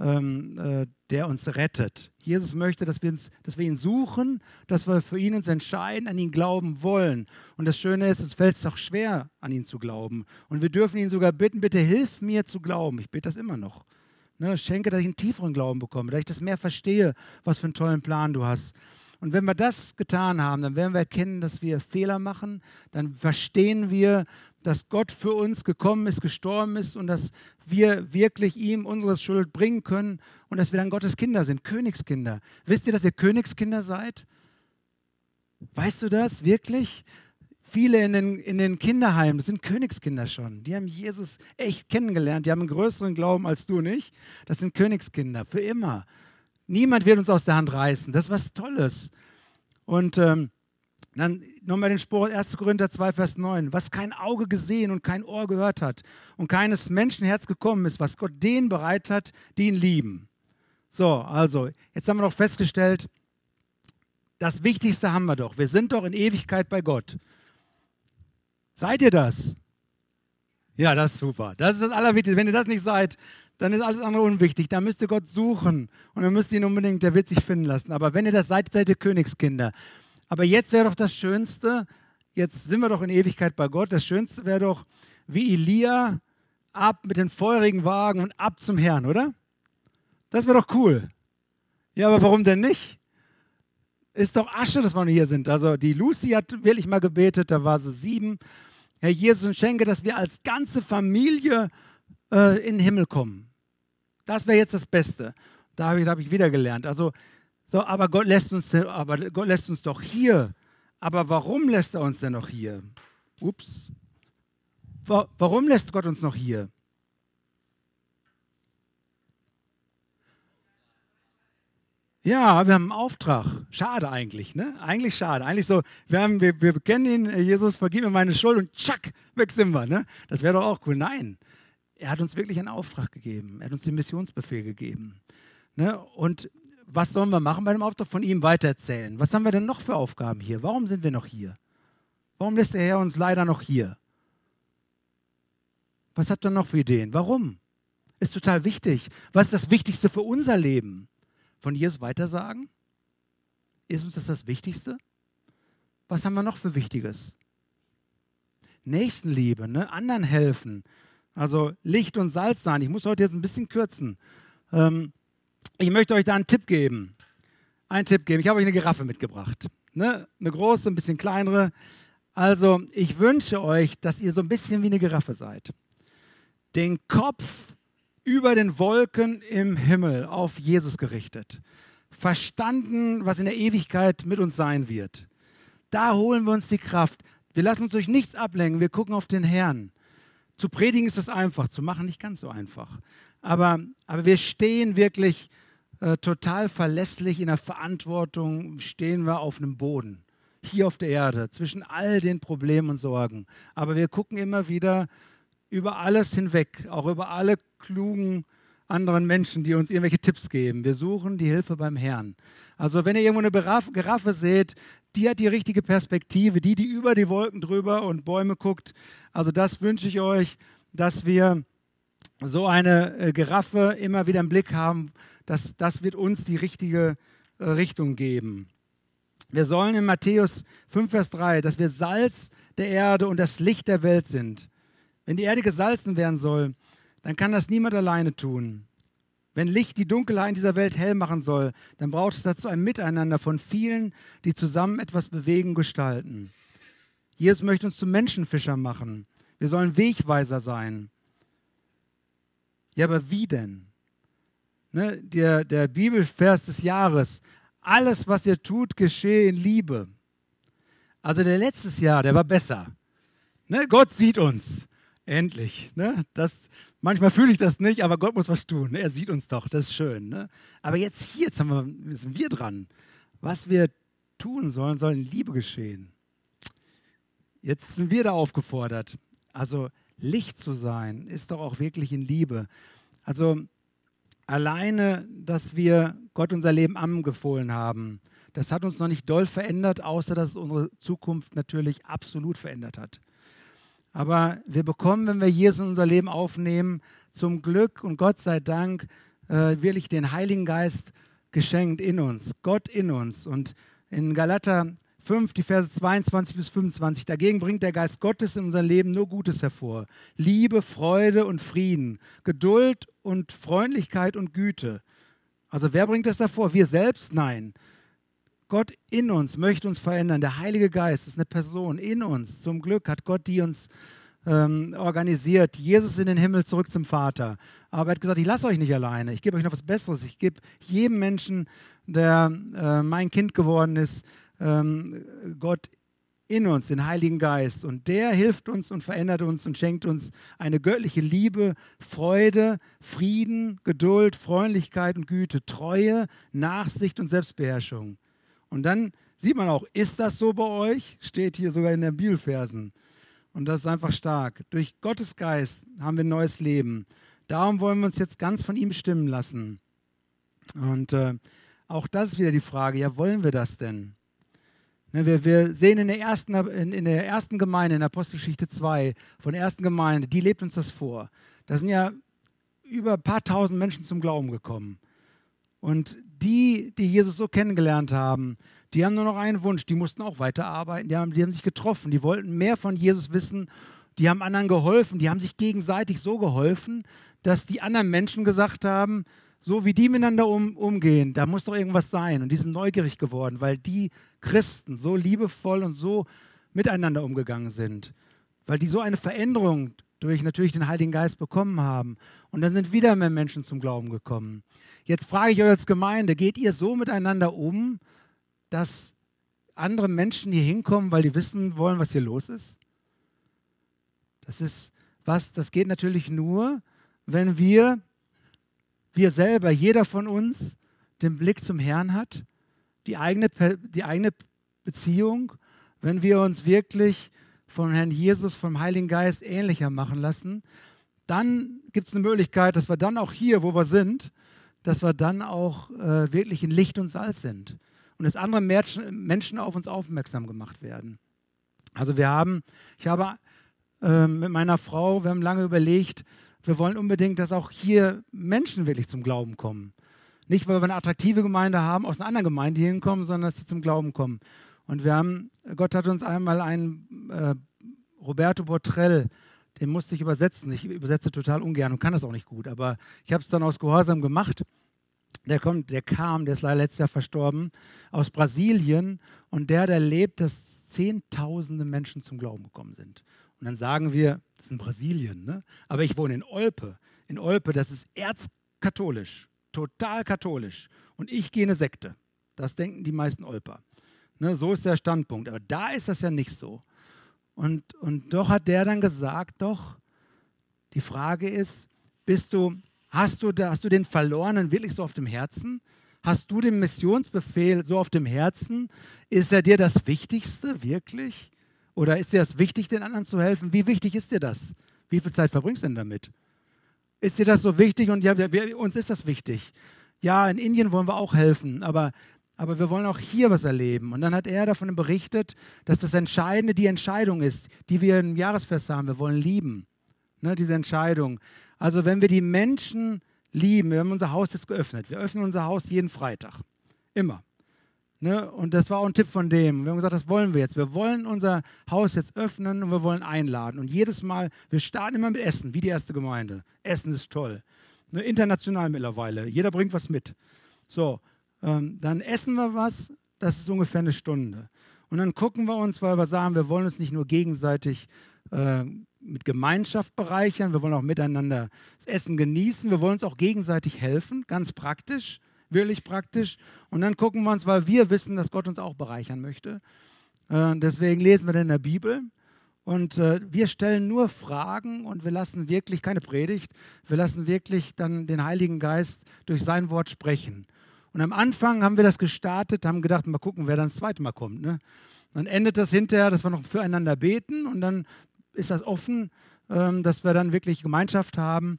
ähm, äh, der uns rettet. Jesus möchte, dass wir, uns, dass wir ihn suchen, dass wir für ihn uns entscheiden, an ihn glauben wollen. Und das Schöne ist, uns fällt es doch schwer, an ihn zu glauben. Und wir dürfen ihn sogar bitten, bitte hilf mir zu glauben. Ich bete das immer noch. Ne, schenke, dass ich einen tieferen Glauben bekomme, dass ich das mehr verstehe, was für einen tollen Plan du hast. Und wenn wir das getan haben, dann werden wir erkennen, dass wir Fehler machen. Dann verstehen wir, dass Gott für uns gekommen ist, gestorben ist und dass wir wirklich ihm unsere Schuld bringen können und dass wir dann Gottes Kinder sind, Königskinder. Wisst ihr, dass ihr Königskinder seid? Weißt du das wirklich? Viele in den, in den Kinderheimen, das sind Königskinder schon. Die haben Jesus echt kennengelernt. Die haben einen größeren Glauben als du nicht. Das sind Königskinder, für immer. Niemand wird uns aus der Hand reißen. Das ist was Tolles. Und ähm, dann nochmal den Spruch, erster Korinther zwei, Vers neun. Was kein Auge gesehen und kein Ohr gehört hat und keines Menschenherz gekommen ist, was Gott denen bereit hat, die ihn lieben. So, also, jetzt haben wir doch festgestellt, das Wichtigste haben wir doch. Wir sind doch in Ewigkeit bei Gott. Seid ihr das? Ja, das ist super. Das ist das Allerwichtigste. Wenn ihr das nicht seid, dann ist alles andere unwichtig. Da müsst ihr Gott suchen und dann müsst ihr ihn unbedingt, der wird sich finden lassen. Aber wenn ihr das seid, seid ihr Königskinder. Aber jetzt wäre doch das Schönste, jetzt sind wir doch in Ewigkeit bei Gott, das Schönste wäre doch, wie Elia, ab mit den feurigen Wagen und ab zum Herrn, oder? Das wäre doch cool. Ja, aber warum denn nicht? Ist doch Asche, dass wir hier sind. Also die Lucy hat wirklich mal gebetet, da war sie sieben. Herr Jesus, und schenke, dass wir als ganze Familie äh, in den Himmel kommen. Das wäre jetzt das Beste. Da habe ich, da hab ich wieder gelernt. Also, so, aber Gott lässt uns, aber Gott lässt uns doch hier. Aber warum lässt er uns denn noch hier? Ups. Warum lässt Gott uns noch hier? Ja, wir haben einen Auftrag. Schade eigentlich, ne? Eigentlich schade. Eigentlich so, wir, haben, wir, wir kennen ihn, Jesus, vergib mir meine Schuld und tschack, weg sind wir, ne? Das wäre doch auch cool. Nein, er hat uns wirklich einen Auftrag gegeben. Er hat uns den Missionsbefehl gegeben. Ne? Und was sollen wir machen bei dem Auftrag? Von ihm weitererzählen. Was haben wir denn noch für Aufgaben hier? Warum sind wir noch hier? Warum lässt der Herr uns leider noch hier? Was habt ihr noch für Ideen? Warum? Ist total wichtig. Was ist das Wichtigste für unser Leben? Von Jesus weitersagen? Ist uns das das Wichtigste? Was haben wir noch für Wichtiges? Nächstenliebe, ne? Anderen helfen. Also Licht und Salz sein. Ich muss heute jetzt ein bisschen kürzen. Ähm, ich möchte euch da einen Tipp geben. Einen Tipp geben. Ich habe euch eine Giraffe mitgebracht. Ne? Eine große, ein bisschen kleinere. Also ich wünsche euch, dass ihr so ein bisschen wie eine Giraffe seid. Den Kopf über den Wolken im Himmel auf Jesus gerichtet. Verstanden, was in der Ewigkeit mit uns sein wird. Da holen wir uns die Kraft. Wir lassen uns durch nichts ablenken, wir gucken auf den Herrn. Zu predigen ist das einfach, zu machen nicht ganz so einfach. Aber, aber wir stehen wirklich äh, total verlässlich in der Verantwortung, stehen wir auf einem Boden, hier auf der Erde, zwischen all den Problemen und Sorgen. Aber wir gucken immer wieder über alles hinweg, auch über alle klugen anderen Menschen, die uns irgendwelche Tipps geben. Wir suchen die Hilfe beim Herrn. Also wenn ihr irgendwo eine Giraffe, Giraffe seht, die hat die richtige Perspektive, die, die über die Wolken drüber und Bäume guckt. Also das wünsche ich euch, dass wir so eine äh, Giraffe immer wieder im Blick haben. Das, das wird uns die richtige äh, Richtung geben. Wir sollen in Matthäus fünf, Vers drei, dass wir Salz der Erde und das Licht der Welt sind. Wenn die Erde gesalzen werden soll, dann kann das niemand alleine tun. Wenn Licht die Dunkelheit dieser Welt hell machen soll, dann braucht es dazu ein Miteinander von vielen, die zusammen etwas bewegen und gestalten. Jesus möchte uns zu Menschenfischern machen. Wir sollen Wegweiser sein. Ja, aber wie denn? Ne, der, der Bibelvers des Jahres. Alles, was ihr tut, geschehe in Liebe. Also der letztes Jahr, der war besser. Ne, Gott sieht uns. Endlich. Ne? Das, manchmal fühle ich das nicht, aber Gott muss was tun. Er sieht uns doch, das ist schön. Ne? Aber jetzt hier, jetzt, haben wir, jetzt sind wir dran. Was wir tun sollen, soll in Liebe geschehen. Jetzt sind wir da aufgefordert. Also Licht zu sein, ist doch auch wirklich in Liebe. Also alleine, dass wir Gott unser Leben anbefohlen haben, das hat uns noch nicht doll verändert, außer dass es unsere Zukunft natürlich absolut verändert hat. Aber wir bekommen, wenn wir Jesus in unser Leben aufnehmen, zum Glück und Gott sei Dank äh, wirklich den Heiligen Geist geschenkt in uns, Gott in uns. Und in Galater fünf, die Verse zweiundzwanzig bis fünfundzwanzig, dagegen bringt der Geist Gottes in unserem Leben nur Gutes hervor. Liebe, Freude und Frieden, Geduld und Freundlichkeit und Güte. Also wer bringt das hervor? Wir selbst? Nein. Gott in uns möchte uns verändern. Der Heilige Geist ist eine Person in uns. Zum Glück hat Gott die uns ähm, organisiert. Jesus in den Himmel, zurück zum Vater. Aber er hat gesagt, ich lasse euch nicht alleine. Ich gebe euch noch was Besseres. Ich gebe jedem Menschen, der äh, mein Kind geworden ist, ähm, Gott in uns, den Heiligen Geist. Und der hilft uns und verändert uns und schenkt uns eine göttliche Liebe, Freude, Frieden, Geduld, Freundlichkeit und Güte, Treue, Nachsicht und Selbstbeherrschung. Und dann sieht man auch, ist das so bei euch? Steht hier sogar in den Bibelversen. Und das ist einfach stark. Durch Gottes Geist haben wir ein neues Leben. Darum wollen wir uns jetzt ganz von ihm bestimmen lassen. Und äh, auch das ist wieder die Frage, ja, wollen wir das denn? Ne, wir, wir sehen in der, ersten, in, in der ersten Gemeinde, in Apostelgeschichte zwei, von der ersten Gemeinde, die lebt uns das vor. Da sind ja über ein paar tausend Menschen zum Glauben gekommen. Und die, die Jesus so kennengelernt haben, die haben nur noch einen Wunsch, die mussten auch weiterarbeiten, die haben, die haben sich getroffen, die wollten mehr von Jesus wissen, die haben anderen geholfen, die haben sich gegenseitig so geholfen, dass die anderen Menschen gesagt haben, so wie die miteinander um, umgehen, da muss doch irgendwas sein. Und die sind neugierig geworden, weil die Christen so liebevoll und so miteinander umgegangen sind, weil die so eine Veränderung durch natürlich den Heiligen Geist bekommen haben. Und dann sind wieder mehr Menschen zum Glauben gekommen. Jetzt frage ich euch als Gemeinde, geht ihr so miteinander um, dass andere Menschen hier hinkommen, weil die wissen wollen, was hier los ist? Das ist was, das geht natürlich nur, wenn wir, wir selber, jeder von uns, den Blick zum Herrn hat, die eigene, die eigene Beziehung, wenn wir uns wirklich von Herrn Jesus, vom Heiligen Geist ähnlicher machen lassen, dann gibt es eine Möglichkeit, dass wir dann auch hier, wo wir sind, dass wir dann auch äh, wirklich in Licht und Salz sind und dass andere Menschen auf uns aufmerksam gemacht werden. Also wir haben, ich habe äh, mit meiner Frau, wir haben lange überlegt, wir wollen unbedingt, dass auch hier Menschen wirklich zum Glauben kommen. Nicht, weil wir eine attraktive Gemeinde haben, aus einer anderen Gemeinde hier hinkommen, sondern dass sie zum Glauben kommen. Und wir haben, Gott hat uns einmal einen äh, Roberto Botrell, den musste ich übersetzen. Ich übersetze total ungern und kann das auch nicht gut, aber ich habe es dann aus Gehorsam gemacht. Der, kommt, der kam, der ist leider letztes Jahr verstorben, aus Brasilien und der hat erlebt, dass Zehntausende Menschen zum Glauben gekommen sind. Und dann sagen wir, das ist in Brasilien, ne? Aber ich wohne in Olpe. In Olpe, das ist erzkatholisch, total katholisch. Und ich gehe in eine Sekte. Das denken die meisten Olper. Ne, so ist der Standpunkt. Aber da ist das ja nicht so. Und, und doch hat der dann gesagt, doch, die Frage ist, bist du, hast du, hast du den Verlorenen wirklich so auf dem Herzen? Hast du den Missionsbefehl so auf dem Herzen? Ist er dir das Wichtigste, wirklich? Oder ist dir das wichtig, den anderen zu helfen? Wie wichtig ist dir das? Wie viel Zeit verbringst du denn damit? Ist dir das so wichtig? Und ja, wir, wir, uns ist das wichtig. Ja, in Indien wollen wir auch helfen, aber Aber wir wollen auch hier was erleben. Und dann hat er davon berichtet, dass das Entscheidende die Entscheidung ist, die wir im Jahresfest haben. Wir wollen lieben, ne, diese Entscheidung. Also wenn wir die Menschen lieben, wir haben unser Haus jetzt geöffnet. Wir öffnen unser Haus jeden Freitag, immer. Ne? Und das war auch ein Tipp von dem. Wir haben gesagt, das wollen wir jetzt. Wir wollen unser Haus jetzt öffnen und wir wollen einladen. Und jedes Mal, wir starten immer mit Essen, wie die erste Gemeinde. Essen ist toll. Ne? International mittlerweile. Jeder bringt was mit. So. Ähm, dann essen wir was, das ist ungefähr eine Stunde. Und dann gucken wir uns, weil wir sagen, wir wollen uns nicht nur gegenseitig äh, mit Gemeinschaft bereichern, wir wollen auch miteinander das Essen genießen, wir wollen uns auch gegenseitig helfen, ganz praktisch, wirklich praktisch. Und dann gucken wir uns, weil wir wissen, dass Gott uns auch bereichern möchte. Äh, deswegen lesen wir dann in der Bibel. Und äh, wir stellen nur Fragen und wir lassen wirklich, keine Predigt, wir lassen wirklich dann den Heiligen Geist durch sein Wort sprechen. Und am Anfang haben wir das gestartet, haben gedacht, mal gucken, wer dann das zweite Mal kommt. Ne? Dann endet das hinterher, dass wir noch füreinander beten und dann ist das offen, ähm, dass wir dann wirklich Gemeinschaft haben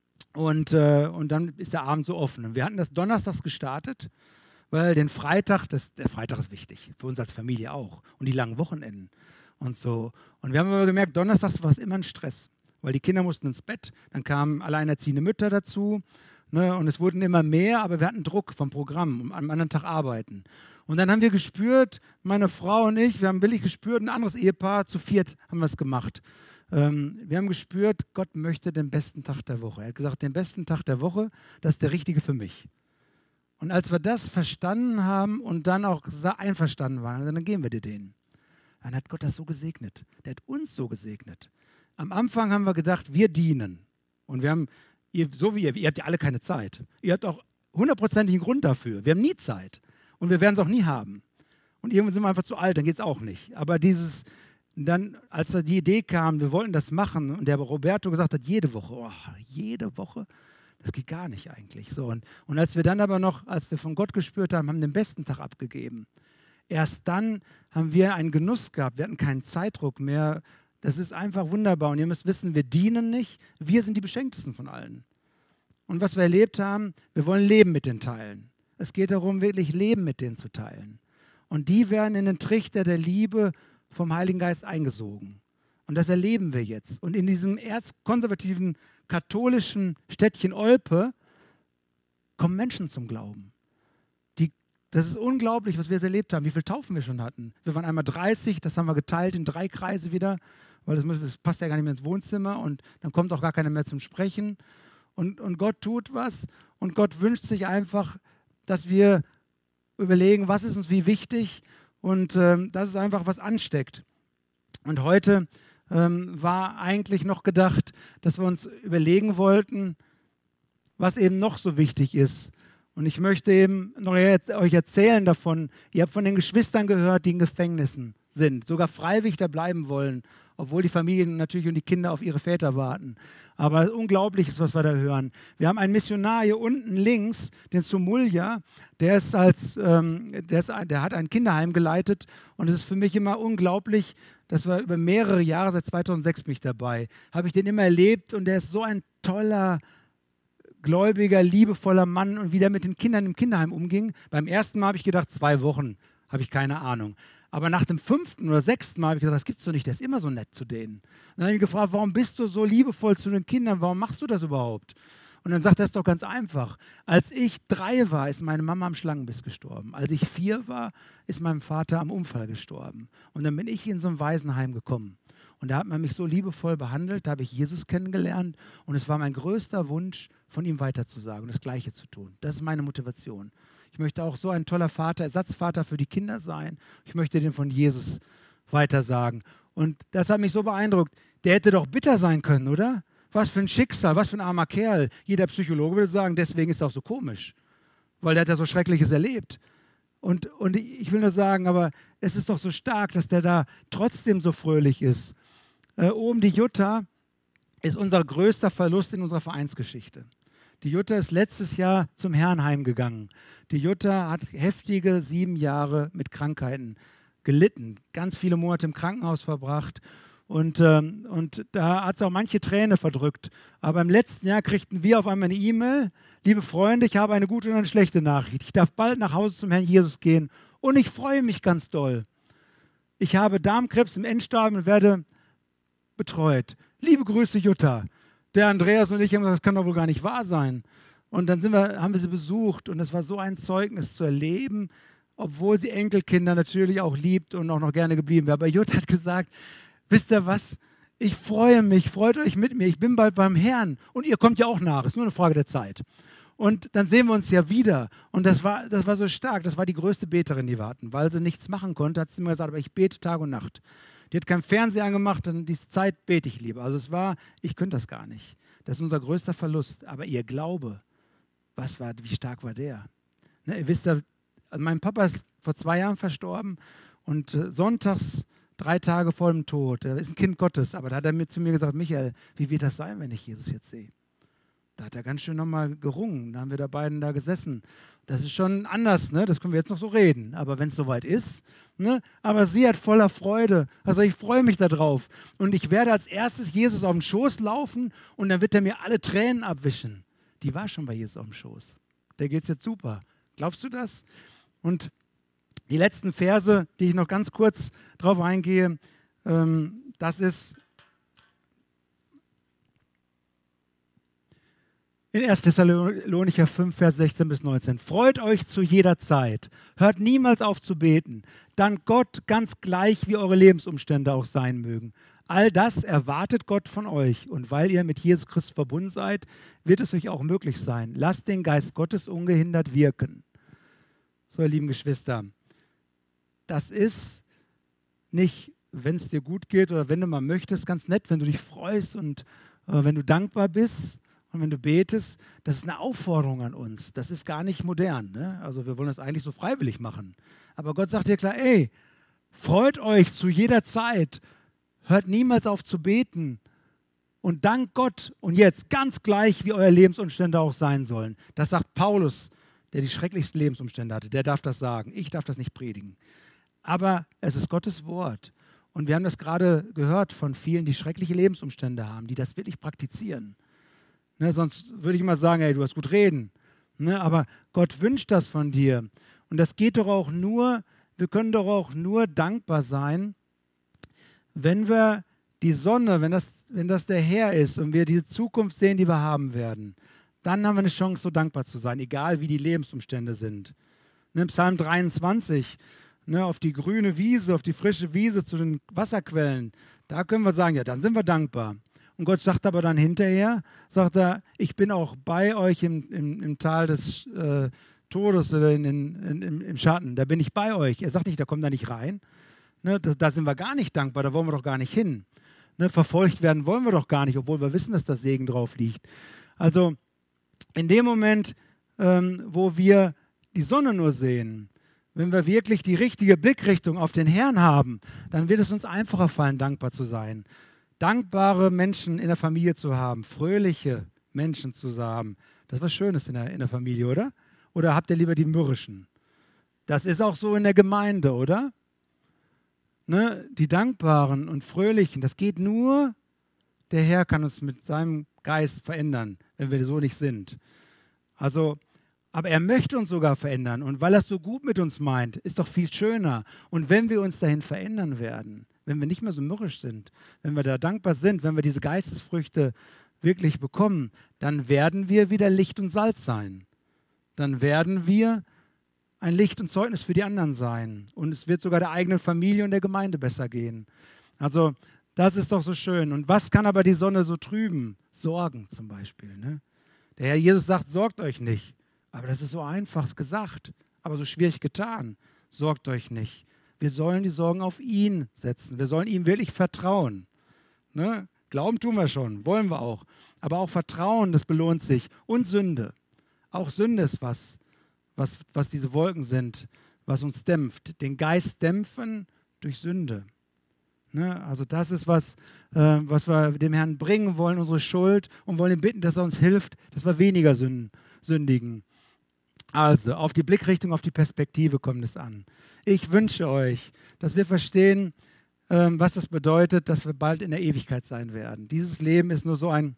und, äh, und dann ist der Abend so offen. Und wir hatten das donnerstags gestartet, weil den Freitag, das, der Freitag ist wichtig, für uns als Familie auch und die langen Wochenenden und so. Und wir haben aber gemerkt, donnerstags war es immer ein Stress, weil die Kinder mussten ins Bett, dann kamen alleinerziehende Mütter dazu. Ne? Und es wurden immer mehr, aber wir hatten Druck vom Programm, um am anderen Tag arbeiten. Und dann haben wir gespürt, meine Frau und ich, wir haben wirklich gespürt, ein anderes Ehepaar, zu viert haben wir es gemacht. Ähm, wir haben gespürt, Gott möchte den besten Tag der Woche. Er hat gesagt, den besten Tag der Woche, das ist der richtige für mich. Und als wir das verstanden haben und dann auch einverstanden waren, dann geben wir dir den. Dann hat Gott das so gesegnet. Der hat uns so gesegnet. Am Anfang haben wir gedacht, wir dienen. Und wir haben, ihr, so wie ihr, ihr habt ja alle keine Zeit. Ihr habt auch hundertprozentigen Grund dafür. Wir haben nie Zeit. Und wir werden es auch nie haben. Und irgendwann sind wir einfach zu alt, dann geht es auch nicht. Aber dieses, dann, als da die Idee kam, wir wollten das machen und der Roberto gesagt hat, jede Woche, oh, jede Woche, das geht gar nicht eigentlich. So, und, und als wir dann aber noch, als wir von Gott gespürt haben, haben den besten Tag abgegeben. Erst dann haben wir einen Genuss gehabt, wir hatten keinen Zeitdruck mehr. Das ist einfach wunderbar. Und ihr müsst wissen, wir dienen nicht, wir sind die Beschenktesten von allen. Und was wir erlebt haben, wir wollen Leben mit den Teilen. Es geht darum, wirklich Leben mit denen zu teilen. Und die werden in den Trichter der Liebe vom Heiligen Geist eingesogen. Und das erleben wir jetzt. Und in diesem erzkonservativen katholischen Städtchen Olpe kommen Menschen zum Glauben. Die, das ist unglaublich, was wir jetzt erlebt haben, wie viele Taufen wir schon hatten. Wir waren einmal dreißig, das haben wir geteilt in drei Kreise wieder, weil das, das passt ja gar nicht mehr ins Wohnzimmer und dann kommt auch gar keiner mehr zum Sprechen. Und, und Gott tut was und Gott wünscht sich einfach, dass wir überlegen, was ist uns wie wichtig und ähm, dass es einfach was ansteckt. Und heute ähm, war eigentlich noch gedacht, dass wir uns überlegen wollten, was eben noch so wichtig ist. Und ich möchte eben noch jetzt euch erzählen davon, ihr habt von den Geschwistern gehört, die in Gefängnissen sind, sogar freiwillig da bleiben wollen, obwohl die Familien natürlich und die Kinder auf ihre Väter warten. Aber unglaublich ist, was wir da hören. Wir haben einen Missionar hier unten links, den Sumulja, der, ist als, ähm, der, ist, der hat ein Kinderheim geleitet und es ist für mich immer unglaublich, dass wir über mehrere Jahre, seit zweitausendsechs bin ich dabei, habe ich den immer erlebt und der ist so ein toller, gläubiger, liebevoller Mann und wie der mit den Kindern im Kinderheim umging. Beim ersten Mal habe ich gedacht, zwei Wochen, habe ich keine Ahnung. Aber nach dem fünften oder sechsten Mal habe ich gesagt, das gibt's doch nicht, der ist immer so nett zu denen. Und dann habe ich ihn gefragt, warum bist du so liebevoll zu den Kindern, warum machst du das überhaupt? Und dann sagt er, das ist doch ganz einfach. Als ich drei war, ist meine Mama am Schlangenbiss gestorben. Als ich vier war, ist mein Vater am Unfall gestorben. Und dann bin ich in so ein Waisenheim gekommen. Und da hat man mich so liebevoll behandelt, da habe ich Jesus kennengelernt und es war mein größter Wunsch, von ihm weiterzusagen und das Gleiche zu tun. Das ist meine Motivation. Ich möchte auch so ein toller Vater, Ersatzvater für die Kinder sein. Ich möchte den von Jesus weitersagen. Und das hat mich so beeindruckt. Der hätte doch bitter sein können, oder? Was für ein Schicksal, was für ein armer Kerl. Jeder Psychologe würde sagen, deswegen ist er auch so komisch, weil der hat ja so Schreckliches erlebt. Und, und ich will nur sagen, aber es ist doch so stark, dass der da trotzdem so fröhlich ist. Äh, oben die Jutta ist unser größter Verlust in unserer Vereinsgeschichte. Die Jutta ist letztes Jahr zum Herrn heimgegangen. Die Jutta hat heftige sieben Jahre mit Krankheiten gelitten, ganz viele Monate im Krankenhaus verbracht und, ähm, und da hat es auch manche Träne verdrückt. Aber im letzten Jahr kriegten wir auf einmal eine E-Mail, liebe Freunde, ich habe eine gute und eine schlechte Nachricht. Ich darf bald nach Hause zum Herrn Jesus gehen und ich freue mich ganz doll. Ich habe Darmkrebs im Endstadium und werde betreut. Liebe Grüße, Jutta. Der Andreas und ich haben gesagt, das kann doch wohl gar nicht wahr sein. Und dann sind wir, haben wir sie besucht und es war so ein Zeugnis zu erleben, obwohl sie Enkelkinder natürlich auch liebt und auch noch gerne geblieben wäre. Aber Jutta hat gesagt, wisst ihr was, ich freue mich, freut euch mit mir, ich bin bald beim Herrn und ihr kommt ja auch nach, ist nur eine Frage der Zeit. Und dann sehen wir uns ja wieder und das war, das war so stark, das war die größte Beterin, die wir hatten, weil sie nichts machen konnte, hat sie immer gesagt, aber ich bete Tag und Nacht. Die hat keinen Fernseher angemacht, dann diese Zeit bete ich lieber. Also es war, ich könnte das gar nicht. Das ist unser größter Verlust. Aber ihr Glaube, was war, wie stark war der? Ne, ihr wisst ja, also mein Papa ist vor zwei Jahren verstorben und äh, sonntags, drei Tage vor dem Tod, er ist ein Kind Gottes, aber da hat er mir zu mir gesagt, Michael, wie wird das sein, wenn ich Jesus jetzt sehe? Da hat er ganz schön nochmal gerungen, da haben wir da beiden da gesessen. Das ist schon anders, ne? Das können wir jetzt noch so reden, aber wenn es soweit ist, ne? Aber sie hat voller Freude, also ich freue mich darauf und ich werde als erstes Jesus auf den Schoß laufen und dann wird er mir alle Tränen abwischen. Die war schon bei Jesus auf dem Schoß, der geht es jetzt super. Glaubst du das? Und die letzten Verse, die ich noch ganz kurz drauf eingehe, ähm, das ist in erster Thessalonicher fünf, Vers sechzehn bis neunzehn. Freut euch zu jeder Zeit, hört niemals auf zu beten, dankt Gott ganz gleich, wie eure Lebensumstände auch sein mögen. All das erwartet Gott von euch und weil ihr mit Jesus Christus verbunden seid, wird es euch auch möglich sein. Lasst den Geist Gottes ungehindert wirken. So, ihr lieben Geschwister, das ist nicht, wenn es dir gut geht oder wenn du mal möchtest, ganz nett, wenn du dich freust und äh, wenn du dankbar bist. Und wenn du betest, das ist eine Aufforderung an uns. Das ist gar nicht modern. Ne? Also wir wollen das eigentlich so freiwillig machen. Aber Gott sagt dir klar, ey, freut euch zu jeder Zeit. Hört niemals auf zu beten. Und dank Gott. Und jetzt ganz gleich, wie eure Lebensumstände auch sein sollen. Das sagt Paulus, der die schrecklichsten Lebensumstände hatte. Der darf das sagen. Ich darf das nicht predigen. Aber es ist Gottes Wort. Und wir haben das gerade gehört von vielen, die schreckliche Lebensumstände haben, die das wirklich praktizieren. Ne, sonst würde ich immer sagen, hey, du hast gut reden. Ne, aber Gott wünscht das von dir. Und das geht doch auch nur, wir können doch auch nur dankbar sein, wenn wir die Sonne, wenn das, wenn das der Herr ist und wir diese Zukunft sehen, die wir haben werden, dann haben wir eine Chance, so dankbar zu sein, egal wie die Lebensumstände sind. Ne, Psalm dreiundzwanzig, ne, auf die grüne Wiese, auf die frische Wiese zu den Wasserquellen, da können wir sagen, ja, dann sind wir dankbar. Und Gott sagt aber dann hinterher, sagt er, ich bin auch bei euch im, im, im Tal des äh, Todes oder in, in, in, im Schatten, da bin ich bei euch. Er sagt nicht, da kommt da nicht rein. Ne, da, da sind wir gar nicht dankbar, da wollen wir doch gar nicht hin. Ne, verfolgt werden wollen wir doch gar nicht, obwohl wir wissen, dass das Segen drauf liegt. Also in dem Moment, ähm, wo wir die Sonne nur sehen, wenn wir wirklich die richtige Blickrichtung auf den Herrn haben, dann wird es uns einfacher fallen, dankbar zu sein. Dankbare Menschen in der Familie zu haben, fröhliche Menschen zu haben, das ist was Schönes in der, in der Familie, oder? Oder habt ihr lieber die mürrischen? Das ist auch so in der Gemeinde, oder? Ne? Die Dankbaren und Fröhlichen, das geht nur, der Herr kann uns mit seinem Geist verändern, wenn wir so nicht sind. Also, aber er möchte uns sogar verändern und weil er es so gut mit uns meint, ist doch viel schöner. Und wenn wir uns dahin verändern werden, wenn wir nicht mehr so mürrisch sind, wenn wir da dankbar sind, wenn wir diese Geistesfrüchte wirklich bekommen, dann werden wir wieder Licht und Salz sein. Dann werden wir ein Licht und Zeugnis für die anderen sein. Und es wird sogar der eigenen Familie und der Gemeinde besser gehen. Also das ist doch so schön. Und was kann aber die Sonne so trüben? Sorgen zum Beispiel. Ne? Der Herr Jesus sagt, sorgt euch nicht. Aber das ist so einfach gesagt, aber so schwierig getan. Sorgt euch nicht. Wir sollen die Sorgen auf ihn setzen. Wir sollen ihm wirklich vertrauen. Ne? Glauben tun wir schon, wollen wir auch. Aber auch Vertrauen, das belohnt sich. Und Sünde. Auch Sünde ist was, was, was diese Wolken sind, was uns dämpft. Den Geist dämpfen durch Sünde. Ne? Also das ist was, äh, was wir dem Herrn bringen wollen, unsere Schuld, und wollen ihn bitten, dass er uns hilft, dass wir weniger sünden, sündigen. Also, auf die Blickrichtung, auf die Perspektive kommt es an. Ich wünsche euch, dass wir verstehen, ähm, was das bedeutet, dass wir bald in der Ewigkeit sein werden. Dieses Leben ist nur so ein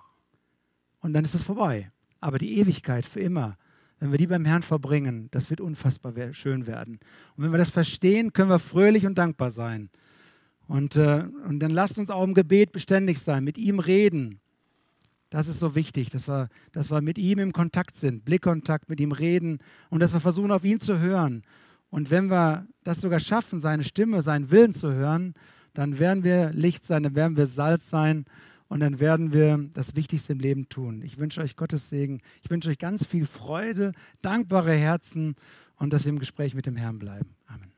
und dann ist es vorbei. Aber die Ewigkeit für immer, wenn wir die beim Herrn verbringen, das wird unfassbar schön werden. Und wenn wir das verstehen, können wir fröhlich und dankbar sein. Und, äh, und dann lasst uns auch im Gebet beständig sein, mit ihm reden. Das ist so wichtig, dass wir, dass wir mit ihm im Kontakt sind, Blickkontakt, mit ihm reden und dass wir versuchen, auf ihn zu hören. Und wenn wir das sogar schaffen, seine Stimme, seinen Willen zu hören, dann werden wir Licht sein, dann werden wir Salz sein und dann werden wir das Wichtigste im Leben tun. Ich wünsche euch Gottes Segen, ich wünsche euch ganz viel Freude, dankbare Herzen und dass wir im Gespräch mit dem Herrn bleiben. Amen.